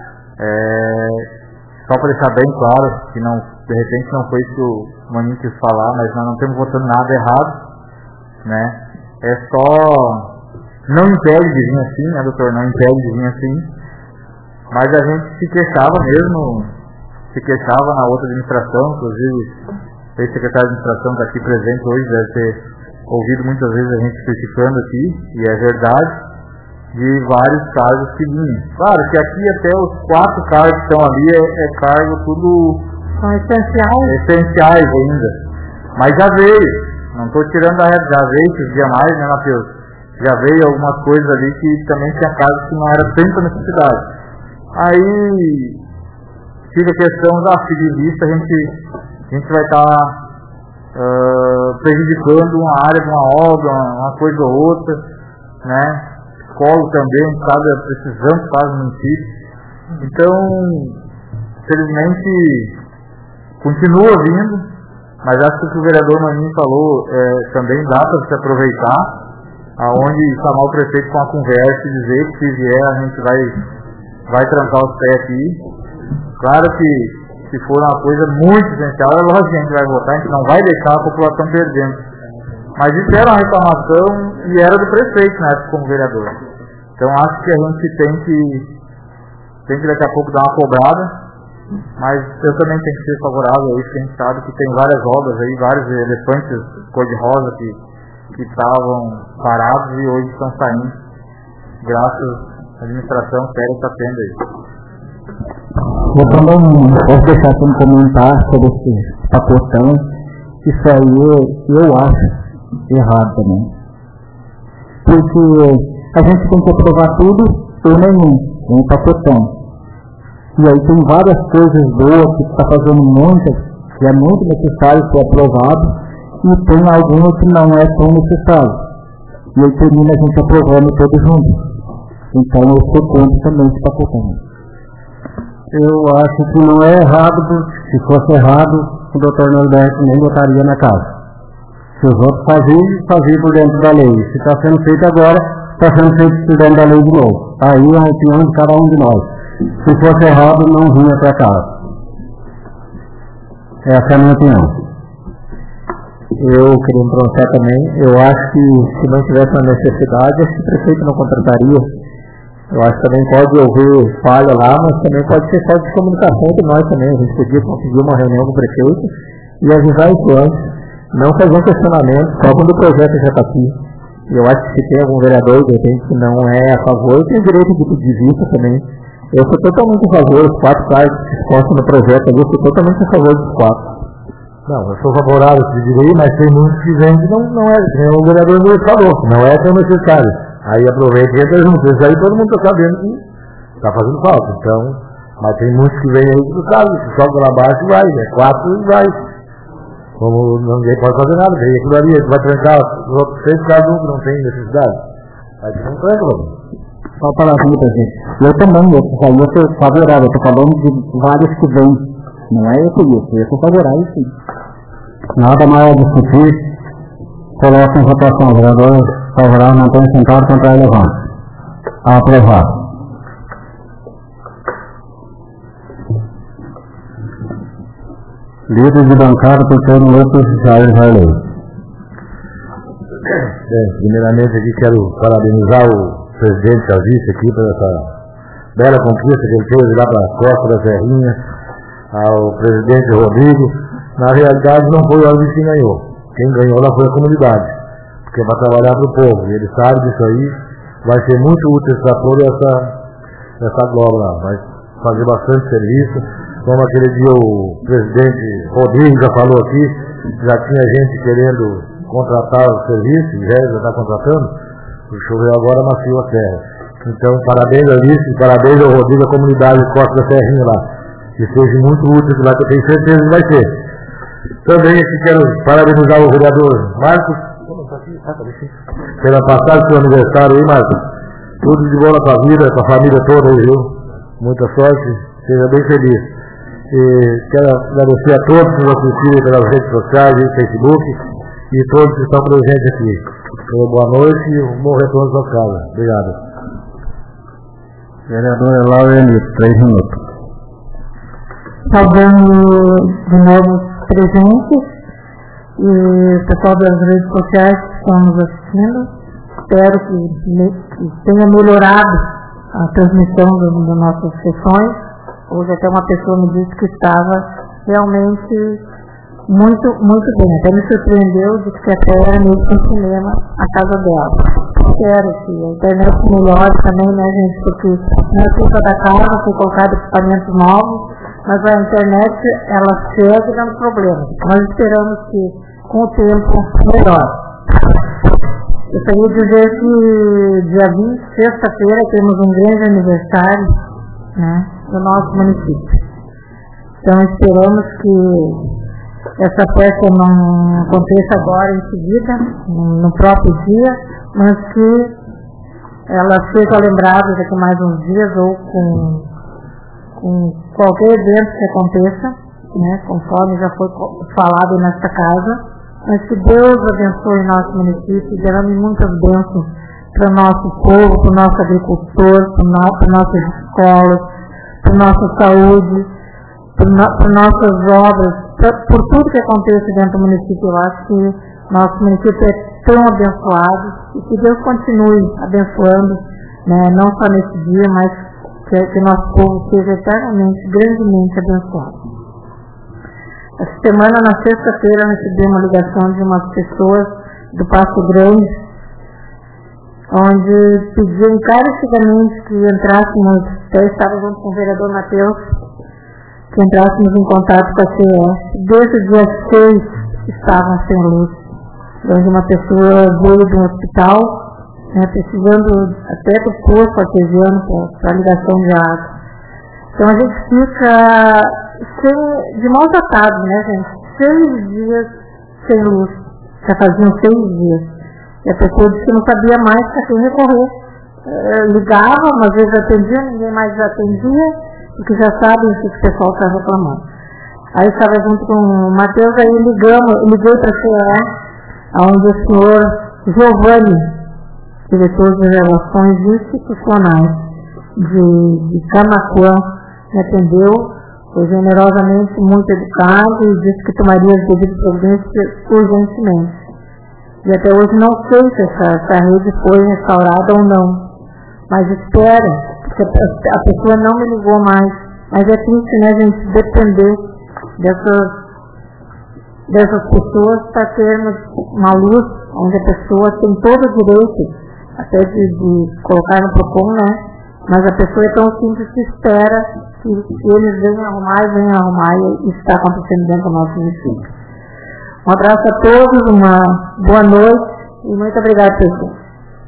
só para deixar bem claro que não, de repente não foi isso que o Maninho quis falar, mas nós não estamos votando nada errado, né? É só, não impede de vir assim, né, doutor? Não impede de vir assim, mas a gente se queixava mesmo, na outra administração, inclusive o ex-secretário de administração está aqui presente hoje, deve ter ouvido muitas vezes a gente criticando aqui, e é verdade, de vários cargos que vinham. Claro que aqui até os 4 cargos que estão ali é cargo tudo... São essenciais ainda. Mas já veio, não estou tirando a realidade, já veio esses dias mais, né, Matheus? Já veio algumas coisas ali que também tinha cargos que não era tanta necessidade. Aí fica a questão da vista, a gente vai estar prejudicando uma área de uma obra, uma coisa ou outra, né? Escola também, sabe, precisamos para o município. Então, felizmente, continua vindo, mas acho que o que o vereador Maninho falou também dá para se aproveitar, aonde chamar o prefeito com a conversa e dizer que se vier a gente vai trancar os pés aqui. Claro que se for uma coisa muito essencial, é lógico que a gente vai votar, a gente não vai deixar a população perdendo. Mas isso era uma reclamação e era do prefeito na época como vereador. Então acho que a gente tem que daqui a pouco dar uma cobrada, mas eu também tenho que ser favorável a isso, que a gente sabe que tem várias obras aí, vários elefantes cor-de-rosa que estavam parados e hoje estão saindo, graças à administração séria que está tendo aí. Eu também posso deixar aqui um comentário sobre esse pacotão. Isso aí eu acho errado também. Porque a gente tem que aprovar tudo ou nenhum, um pacotão. E aí tem várias coisas boas que está fazendo muitas, que é muito necessário ser aprovado, e tem algumas que não é tão necessário. E aí termina a gente aprovando todos juntos. Então eu sou contra também esse pacotão. Eu acho que não é errado, porque se fosse errado, o doutor Norberto nem botaria na casa. Se os outros faziam por dentro da lei. Se está sendo feito agora, está sendo feito por dentro da lei de novo. Aí é a opinião de cada um de nós. Se fosse errado, não vinha para casa. Essa é a minha opinião. Eu queria me pronunciar também. Eu acho que se não tivesse uma necessidade, acho que o prefeito não contrataria. Eu acho que também pode haver falha lá, mas também pode ser falta de comunicação entre nós também. A gente podia conseguir uma reunião com o prefeito e avisar isso antes. Não fazer um questionamento só quando o projeto já está aqui. Eu acho que se tem algum vereador de repente que não é a favor, tem direito de vista também. Eu sou totalmente a favor dos 4 cargos que se constam no projeto, eu sou totalmente a favor dos 4. Não, eu sou favorável a esse direito, mas tem muitos que vêm que não é, o vereador não falou, não é tão necessário. Aí aproveita e entra junto. Isso aí todo mundo está sabendo que está fazendo falta. Então, mas tem muitos que vêm aí que não sabem, que sobe lá abaixo e vai, 4 e vai. Como ninguém pode fazer nada, vem aquilo ali, vai trancar os outros 6 casos que não tem necessidade. Aí você não tranca, mano. Só para falar aqui, gente. Eu também, eu sou favorável, eu estou falando de vários que vêm. Não é eu sou favorável, sim. Nada mais a discutir. Coloca em votação, vereador favorável, não tem sentado, contrário, levanta. Aprovado. Líder de bancada por todo o outro Charles Harley. Primeiramente aqui quero parabenizar o presidente Alvice aqui por essa bela conquista que ele fez lá para a Costa da Serrinha, ao presidente Rodrigo. Na realidade não foi o Alvice quem ganhou. Quem ganhou lá foi a comunidade, porque é para trabalhar para o povo. E ele sabe disso aí, vai ser muito útil para toda essa glória lá. Vai fazer bastante serviço. Como aquele dia o presidente Rodrigo já falou aqui, já tinha gente querendo contratar o serviço, já está contratando, o choveu agora maciou a terra. Então, parabéns a Alice, parabéns ao Rodrigo, a comunidade Costa da Serrinha lá. Que seja muito útil lá, que eu tenho certeza que vai ser. Também aqui quero parabenizar o vereador Marcos, pela passagem do seu aniversário aí, Marcos. Tudo de bom na sua vida, com a família toda aí, viu? Muita sorte, seja bem feliz. E quero agradecer a todos que nos assistiram pelas redes sociais e Facebook e todos que estão presentes aqui. Boa noite e um bom retorno à sua casa. Obrigado. Vereador Laura Enito, 3 minutos. Saudando de novo os presentes e o pessoal das redes sociais que estão nos assistindo. Espero que tenha melhorado a transmissão das nossas sessões. Hoje até uma pessoa me disse que estava realmente muito, muito bem. Até me surpreendeu de que até era mesmo no cinema a casa dela. Espero que a internet melhore também, né, gente? Porque não é culpa da casa, foi colocado equipamentos novos, mas a internet, ela segue dando problemas. Nós esperamos que, com o tempo, melhore. Eu queria dizer que dia 20, sexta-feira, temos um grande aniversário, né, do nosso município. Então esperamos que essa festa não aconteça agora em seguida, no próprio dia, mas que ela seja lembrada daqui a mais uns dias ou com qualquer evento que aconteça, né, conforme já foi falado nesta casa, mas que Deus abençoe nosso município, derrame muitas bênçãos para o nosso povo, para o nosso agricultor, para nossas escolas, para nossa saúde, por nossas obras, por tudo que acontece dentro do município. Eu acho que nosso município é tão abençoado e que Deus continue abençoando, né, não só nesse dia, mas que nosso povo seja eternamente, grandemente abençoado. Essa semana, na sexta-feira, recebi uma ligação de umas pessoas do Passo Grande, onde pediam encarecidamente que entrássemos, até estava junto com o vereador Matheus, que entrássemos em contato com a CES. Desde o dia 6 estavam sem luz, onde uma pessoa veio de um hospital, né, precisando até do poço artesiano para ligação de água. Então a gente fica de mãos atadas, né, gente? 6 dias sem luz, já faziam 6 dias. E a pessoa disse que não sabia mais para quem recorrer. Ligava, mas às vezes atendia, ninguém mais atendia, porque já sabem o que o pessoal está reclamando. Aí estava junto com o Matheus, aí liguei para a CE, onde o senhor Giovanni, diretor de Relações Institucionais de Camaquã, me atendeu, foi generosamente muito educado e disse que tomaria as devidas providências urgentemente. E até hoje não sei se essa rede foi restaurada ou não. Mas espero, porque a pessoa não me ligou mais. Mas é triste, né, gente, depender dessas pessoas para termos uma luz onde a pessoa tem todo o direito até de colocar no PROCON, né? Mas a pessoa é tão simples que espera que eles venham arrumar e isso está acontecendo dentro do nosso município. Um abraço a todos, uma boa noite e muito obrigado, presidente.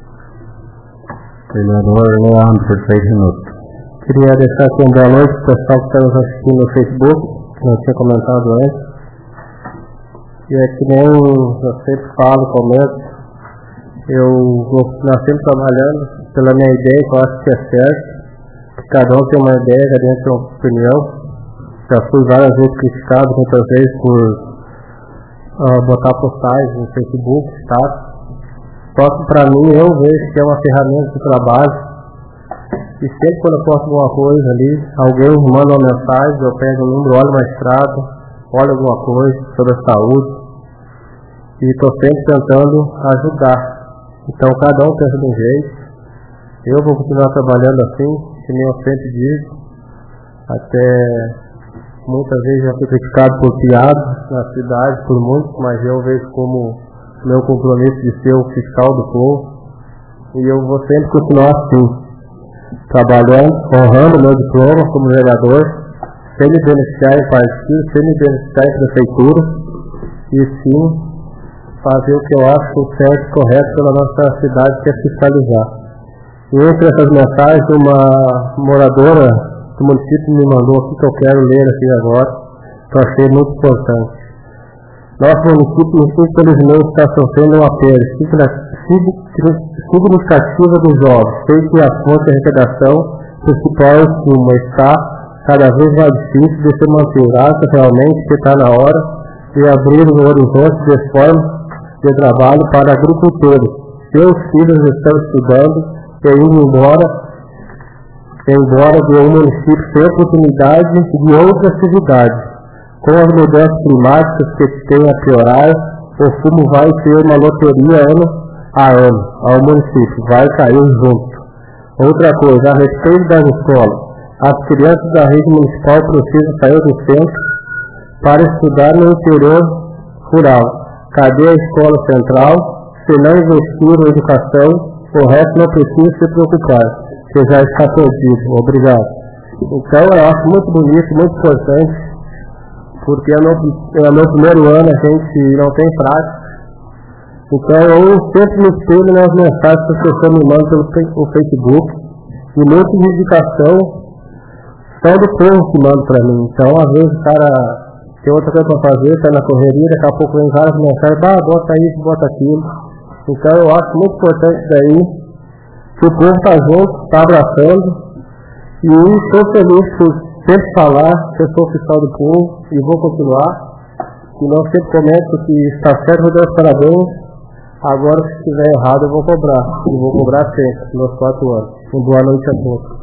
Vereador Leandro, por 3 minutos. Queria deixar aqui uma boa noite para o pessoal que está nos assistindo no Facebook, que não tinha comentado antes. E é que nem eu sempre falo, comento, eu vou continuar sempre trabalhando pela minha ideia, que eu acho que é certo. Cada um tem uma ideia, cada um tem uma opinião. Já fui várias vezes criticado, muitas vezes por botar postagens no Facebook, tá? Só que para mim, eu vejo que é uma ferramenta de trabalho. E sempre quando eu posto alguma coisa ali, alguém manda uma mensagem, eu pego o número, olho mais estrada, olho alguma coisa sobre a saúde e estou sempre tentando ajudar. Então cada um pensa de um jeito. Eu vou continuar trabalhando assim, que nem eu sempre digo, até muitas vezes já fui criticado por piadas na cidade, por muitos, mas eu vejo como meu compromisso de ser o fiscal do povo, e eu vou sempre continuar assim, trabalhando, honrando meu diploma como vereador, sem me beneficiar em partido, sem me beneficiar em prefeitura, e sim fazer o que eu acho certo e correto pela nossa cidade, que é fiscalizar. E entre essas mensagens, uma moradora do município me mandou aqui, que eu quero ler aqui agora, que eu achei muito importante. Nosso município, infelizmente, está sofrendo uma perda significativa dos jovens, sei que a fonte de arrecadação principal é o SUMA, está cada vez mais difícil de se manter. Acho realmente que está na hora de abrir um horizonte de forma de trabalho para agricultores. Seus filhos estão estudando e indo embora de um município sem oportunidade de outra atividade. Com as mudanças climáticas que têm a piorar, o fumo vai ser uma loteria ano a ano ao município, vai cair junto. Outra coisa, a respeito das escolas, as crianças da rede municipal precisam sair do centro para estudar no interior rural. Cadê a escola central? Se não investir em educação, o resto não precisa se preocupar, que já está perdido. Obrigado. Então eu acho muito bonito, muito importante, porque é meu primeiro ano, a gente não tem prática. Então eu sempre me espelho nas mensagens que as pessoas me mandam pelo Facebook, e muita indicação só do povo que manda para mim. Então às vezes o cara tem outra coisa para fazer, está na correria, daqui a pouco vem várias mensagens, bota isso, bota aquilo. Então eu acho muito importante isso daí, que o povo está junto, está abraçando, e estou feliz por sempre falar que eu sou fiscal do povo, e vou continuar, e não sempre comento que está certo, vou dar os parabéns, agora se estiver errado eu vou cobrar, e vou cobrar sempre, nos 4 anos. Boa noite a todos.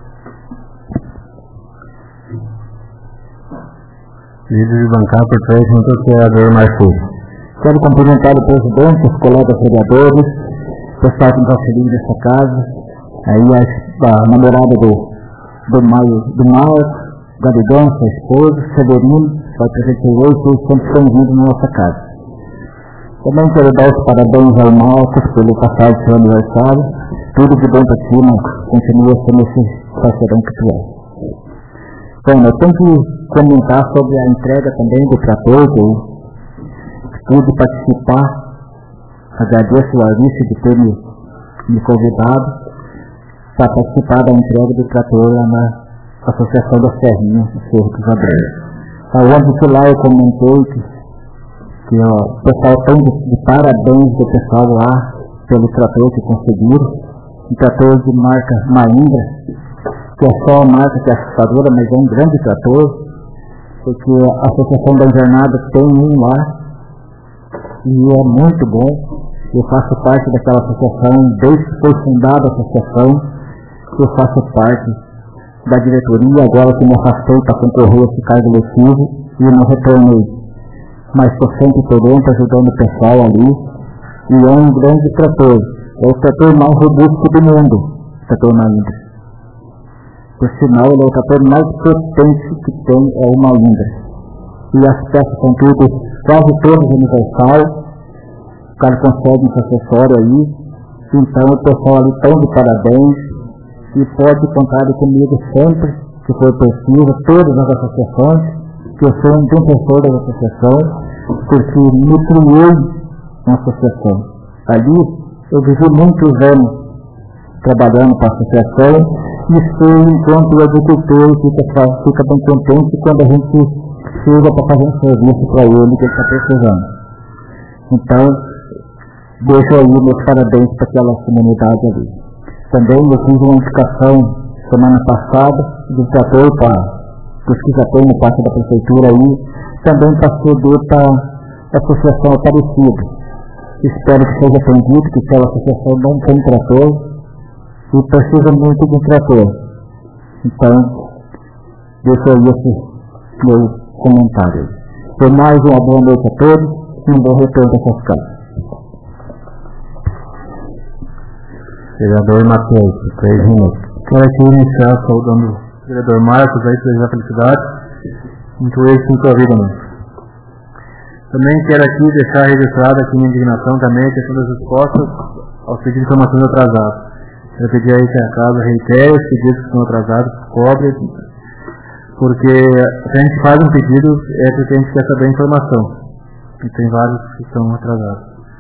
Líder de bancada por trás, muito vereador Marcos. Quero cumprimentar o presidente, os colegas vereadores, o pessoal que nos auxilia dessa casa, aí a namorada do Marcos, Garidão, sua esposa, Severino, vai presente hoje, todos sempre estão vindo na nossa casa. Também quero dar os parabéns ao Marcos pelo passado do seu aniversário, tudo de bom para ti, Marcos, continua sendo esse parceirão que tu é. Bom, eu tenho que comentar sobre a entrega também do trator, que eu pude participar. Agradeço o Alice de ter me convidado para participar da entrega do trator lá na Associação da Serrinha, do Cerro dos Abreu. Onde que lá eu comentei que o pessoal tem de parabéns do pessoal lá pelo trator que conseguiram, um trator de marca Mahindra, que é só uma marca que é assustadora, mas é um grande trator, porque a Associação da Invernada tem um lá, e é muito bom. Eu faço parte daquela associação, desde que foi fundada a associação, eu faço parte da diretoria, agora que me afastei para concorrer a esse cargo letivo, e não retornei. Mas estou sempre por dentro, ajudando o pessoal ali, e é um grande trator. É o trator mais robusto do mundo, o trator Mahindra. Por sinal, ele é o trator mais potente que tem, é o Mahindra. E as peças são tudo, quase todas universal. O cara consegue esse acessório aí. Então o pessoal ali está de parabéns. E pode contar comigo sempre que for preciso, todas as associações, que eu sou um defensor das associações, porque me criei na associação. Ali eu vivi muitos anos trabalhando para a associação, e sei enquanto o agricultor fica bem contente quando a gente chega para fazer um serviço para ele que ele está precisando. Então, deixo aí meus parabéns para aquela comunidade ali. Também eu fiz uma indicação semana passada do trator para os que já têm no parte da prefeitura aí, também para ceder para a associação Aparecida. Espero que seja atendido, que aquela associação não tem trator e precisa muito de um trator. Então, deixo aí esse meu comentário. Por mais uma boa noite a todos e um bom retorno para suas casas. Vereador Matheus, 3 minutos. Quero aqui iniciar saudando o vereador Marcos, aí, desejar felicidade, muito êxito em sua vida, mano. Também quero aqui deixar registrada aqui minha indignação também, a questão das respostas aos pedidos de informações atrasados. Eu pedi aí que a casa reitere os pedidos que estão atrasados, cobre, porque se a gente faz um pedido é porque a gente quer saber a informação. E tem vários que estão atrasados.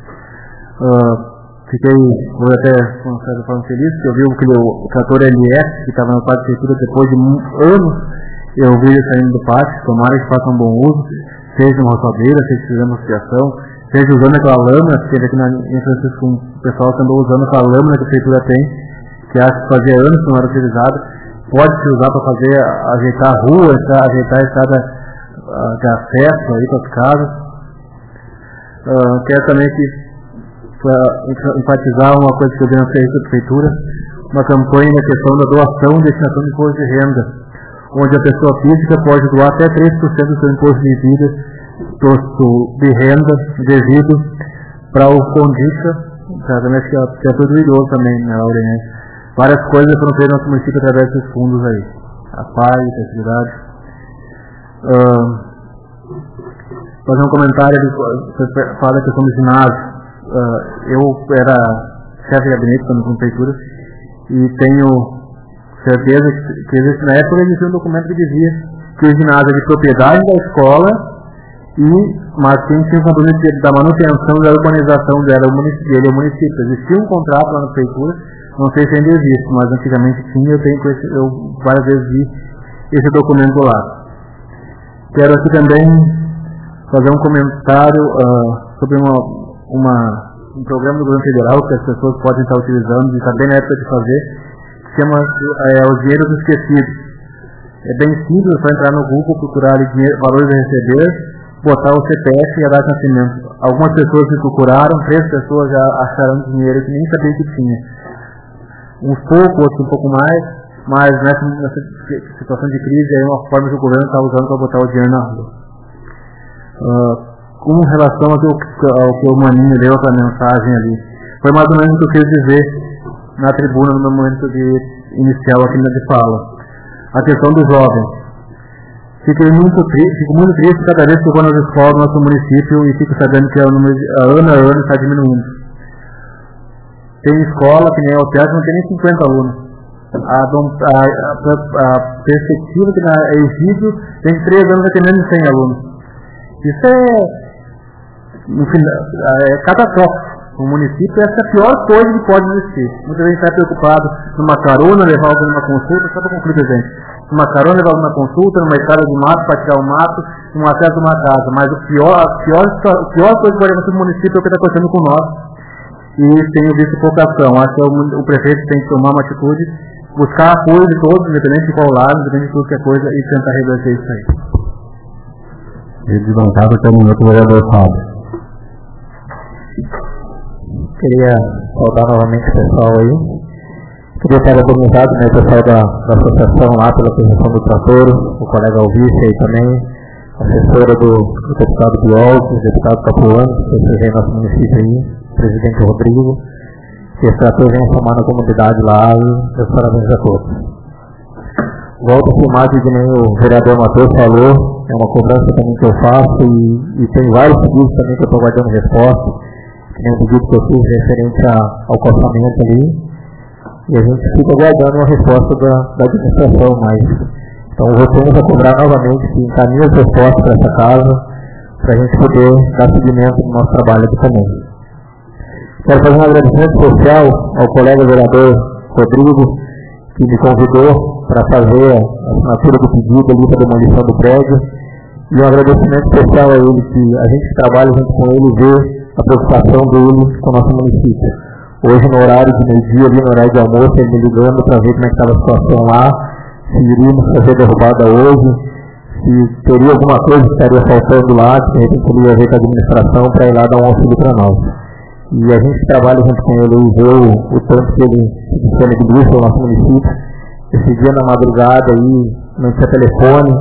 Vou até com uma certa forma feliz, que eu vi o trator LS, que estava na parte de prefeitura depois de anos, eu vi ele saindo do pátio, tomara que faça um bom uso, seja uma roçadeira, seja fizendo uma fiação, seja usando aquela lâmina, que teve aqui em Francisco um pessoal que andou usando aquela lâmina que a prefeitura tem, que acho que fazia anos que não era utilizada, pode se usar para fazer, ajeitar a rua, ajeitar a estrada de acesso aí para as casas. Quero também enfatizar uma coisa que eu vi na prefeitura, uma campanha na questão da doação e destinação de imposto de renda, onde a pessoa física pode doar até 3% do seu imposto de vida, de renda devido para o Condica, também acho que é tudo idoso também, né, Aurinha? Várias coisas foram feitas no nosso município através desses fundos aí, a PAI, a cidade. Fazer um comentário, você fala da questão do ginásio. Eu era chefe de gabinete na prefeitura e tenho certeza que existe, na época existia um documento que dizia que o ginásio é de propriedade da escola, mas quem tinha o compromisso da manutenção e da urbanização dele é o município. Existia um contrato lá na prefeitura, não sei se ainda existe, mas antigamente tinha, eu várias vezes vi esse documento lá. Quero aqui também fazer um comentário sobre um programa do governo federal que as pessoas podem estar utilizando, e está bem na época de fazer, que se chama Os Dinheiros Esquecidos. É bem simples, é só entrar no Google, procurar valores a receber, botar o CPF e a data de nascimento. Algumas pessoas me procuraram, 3 pessoas já acharam dinheiro que nem sabia que tinha. Uns poucos, outros um pouco mais, mas nessa situação de crise é uma forma que o governo está usando para botar o dinheiro na rua. Com relação ao que o Maninho deu para a mensagem ali, foi mais ou menos o que eu quis dizer na tribuna no meu momento inicial aqui de fala. A questão dos jovens. Fico muito triste cada vez que eu vou nas escolas do nosso município e fico sabendo que ano a ano está diminuindo. Tem escola que nem a UTES não tem nem 50 alunos. A perspectiva que na Egídio tem 3 anos vai ter menos de 100 alunos. Isso é catastrófico. O município, essa é a pior coisa que pode existir. Muita gente está preocupado numa carona, levar alguém numa consulta, só para concluir, gente. Numa carona, levar alguém numa consulta, numa estrada de mato, para tirar o mato, num acesso de uma casa. Mas a pior coisa que pode acontecer no município é o que está acontecendo com nós. E tenho visto pouca ação. Acho que o prefeito tem que tomar uma atitude, buscar apoio de todos, independente de qual lado, independente de tudo que é coisa, e tentar reverter isso aí. Desbancado terminou com o vereador Fábio. Queria saudar novamente o pessoal aí. Queria ter organizado, né, o pessoal da associação lá pela aquisição do trator, o colega Alvice aí também, a assessora do deputado Biol, o deputado Capuano, que foi nosso município aí, o presidente Rodrigo, que esse trator vem chamar na comunidade lá e meus parabéns a todos. Volto a filmar que nem o vereador Matheus falou, é uma cobrança também que eu faço e tem vários pedidos também que eu estou guardando resposta, que nem o pedido que eu fiz referente ao calçamento ali, e a gente fica aguardando uma resposta da administração, mas então voltamos a cobrar novamente que encaminhe as respostas para essa casa, para a gente poder dar seguimento no nosso trabalho aqui também. Quero fazer um agradecimento especial ao colega vereador Rodrigo, que me convidou para fazer a assinatura do pedido ali para a demolição do prédio, e um agradecimento especial a ele, que a gente trabalha junto com ele e vê a preocupação dele com o nosso município. Hoje, no horário de meio-dia, ali no horário de almoço, ele me ligando para ver como é que estava a situação lá, se iríamos fazer derrubada hoje, se teria alguma coisa que estaria faltando lá, que de repente ele ia ver com a administração para ir lá dar um auxílio para nós. E a gente trabalha junto com ele e vê o tanto que ele disponibiliza no nosso município. Esse dia na madrugada aí, não tinha telefone,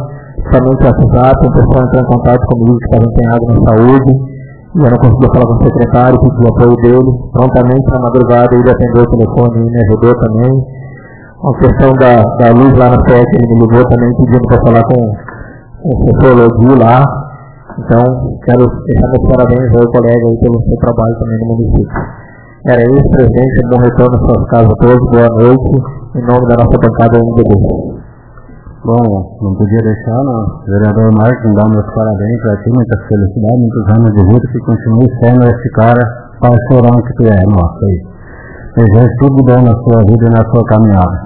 somente o WhatsApp, o pessoal entrou em contato comigo que estava empenhado na saúde, e eu não conseguia falar com o secretário, pedi o apoio dele. Prontamente, na madrugada, ele atendeu o telefone e me ajudou também. A questão da luz lá na FEC, ele me ligou também pedindo para falar com o professor Lodi lá. Então, quero deixar meus parabéns ao colega aí pelo seu trabalho também no município. Era isso, presidente, bom retorno às suas casas a todos, boa noite, em nome da nossa bancada MDB. Bom, não podia deixar, não. Vereador Marcos, dar meus parabéns para ti, muitas felicidades, muitos anos de vida, que continue sendo esse cara parceirão que tu é, nossa aí. Desejo tudo bom na sua vida e na sua caminhada.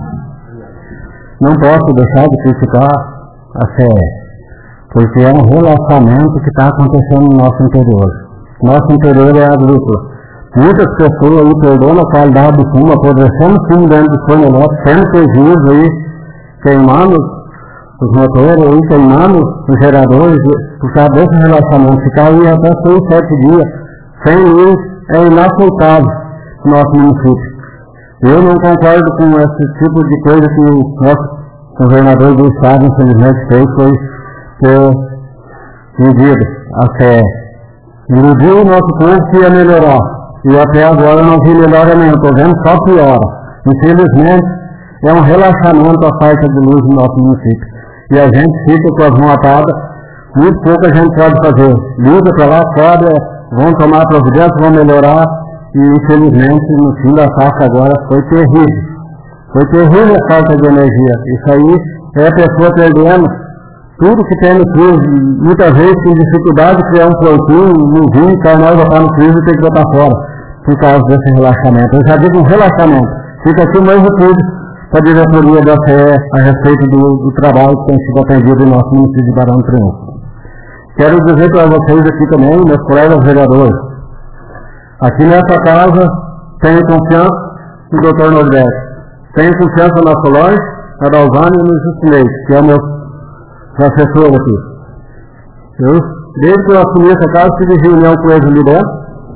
Não posso deixar de criticar a CE, porque é um relaxamento que está acontecendo no nosso interior. Nosso interior é agrícola. Muitas pessoas aí perdendo a qualidade do fumo, apodrecendo o fumo dentro do forno elétrico, tendo prejuízo aí, queimando os motores aí, queimando os geradores, por causa desse relaxamento. Ficar aí até 6, 7 dias sem luz é inaceitável no nosso município. Eu não concordo com esse tipo de coisa que o nosso governador do estado, infelizmente, fez, foi ter pedido a CE. Iludiu o nosso povo que ia melhorar. E até agora eu não vi melhora nenhuma, estou vendo só piora. Infelizmente, é um relaxamento a falta de luz no nosso município. E a gente fica com as mãos atadas, muito pouco a gente pode fazer. Liga para lá, cobra, vão tomar providência, vão melhorar. E infelizmente, no fim da safra agora, foi terrível. Foi terrível a falta de energia. Isso aí é a pessoa perdendo tudo que tem no freezer. Muitas vezes tem dificuldade de criar um porquinho, no vinho, cai nós botar no freezer e tem que botar fora, por causa desse relaxamento. Eu já digo um relaxamento. Fica aqui mais de tudo para a diretoria da CE a respeito do trabalho que tem sido atendido no nosso município de Barão do Triunfo. Quero dizer para vocês aqui também, meus colegas vereadores, aqui nessa casa tenho confiança no Dr. Nordeste, tenho confiança na Solange, na Dalvânia e no Justinei, que é o meu assessor aqui. Desde que eu assumi essa casa, tive reunião com eles ali dentro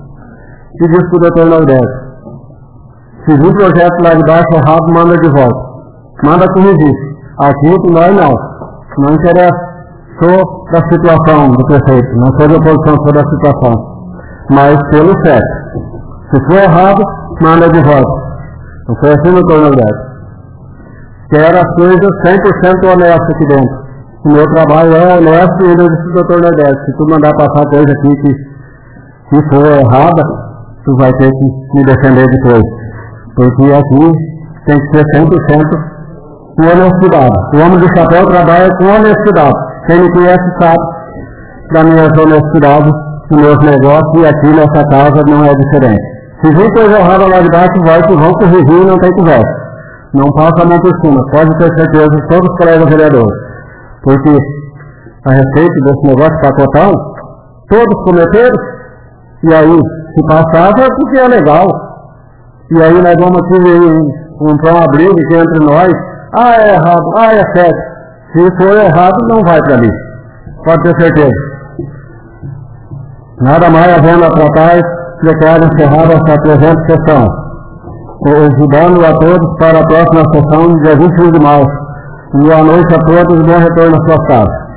e disse para o Dr. Nordeste: se vir projeto lá de baixo errado, manda de volta. Manda corrigir. Aqui com nós não. Não interessa. Sou da situação do prefeito. Não sou de oposição, sou da situação. Mas pelo certo. Se for errado, manda de volta. Não foi assim, Dr. Nordeste. Quero as coisas 100% honestas aqui dentro. O meu trabalho é honesto e eu disse ao Dr. Nordeste: se tu mandar passar coisa aqui que for errada, tu vai ter que me defender depois. Porque aqui tem que ser 100% com honestidade. O homem do chapéu trabalha com honestidade. Quem me conhece sabe da minha honestidade, dos meus negócios, e aqui nessa casa não é diferente. Se vir coisa errada lá de baixo, vão corrigir e não tem conversa. Não passa a mão por cima. Pode ter certeza, todos os colegas vereadores. Porque a respeito desse negócio de pacotão, todos cometeram, e aí, se passava é porque é legal. E aí nós vamos aqui comprar uma briga aqui entre nós. Ah, é errado, ah, é certo. Se for errado, não vai para ali. Pode ter certeza. Nada mais havendo a tratar, declaro encerrada essa presente sessão. Convidando a todos para a próxima sessão, dia 21 de março. Boa noite a todos e bom retorno às suas casas.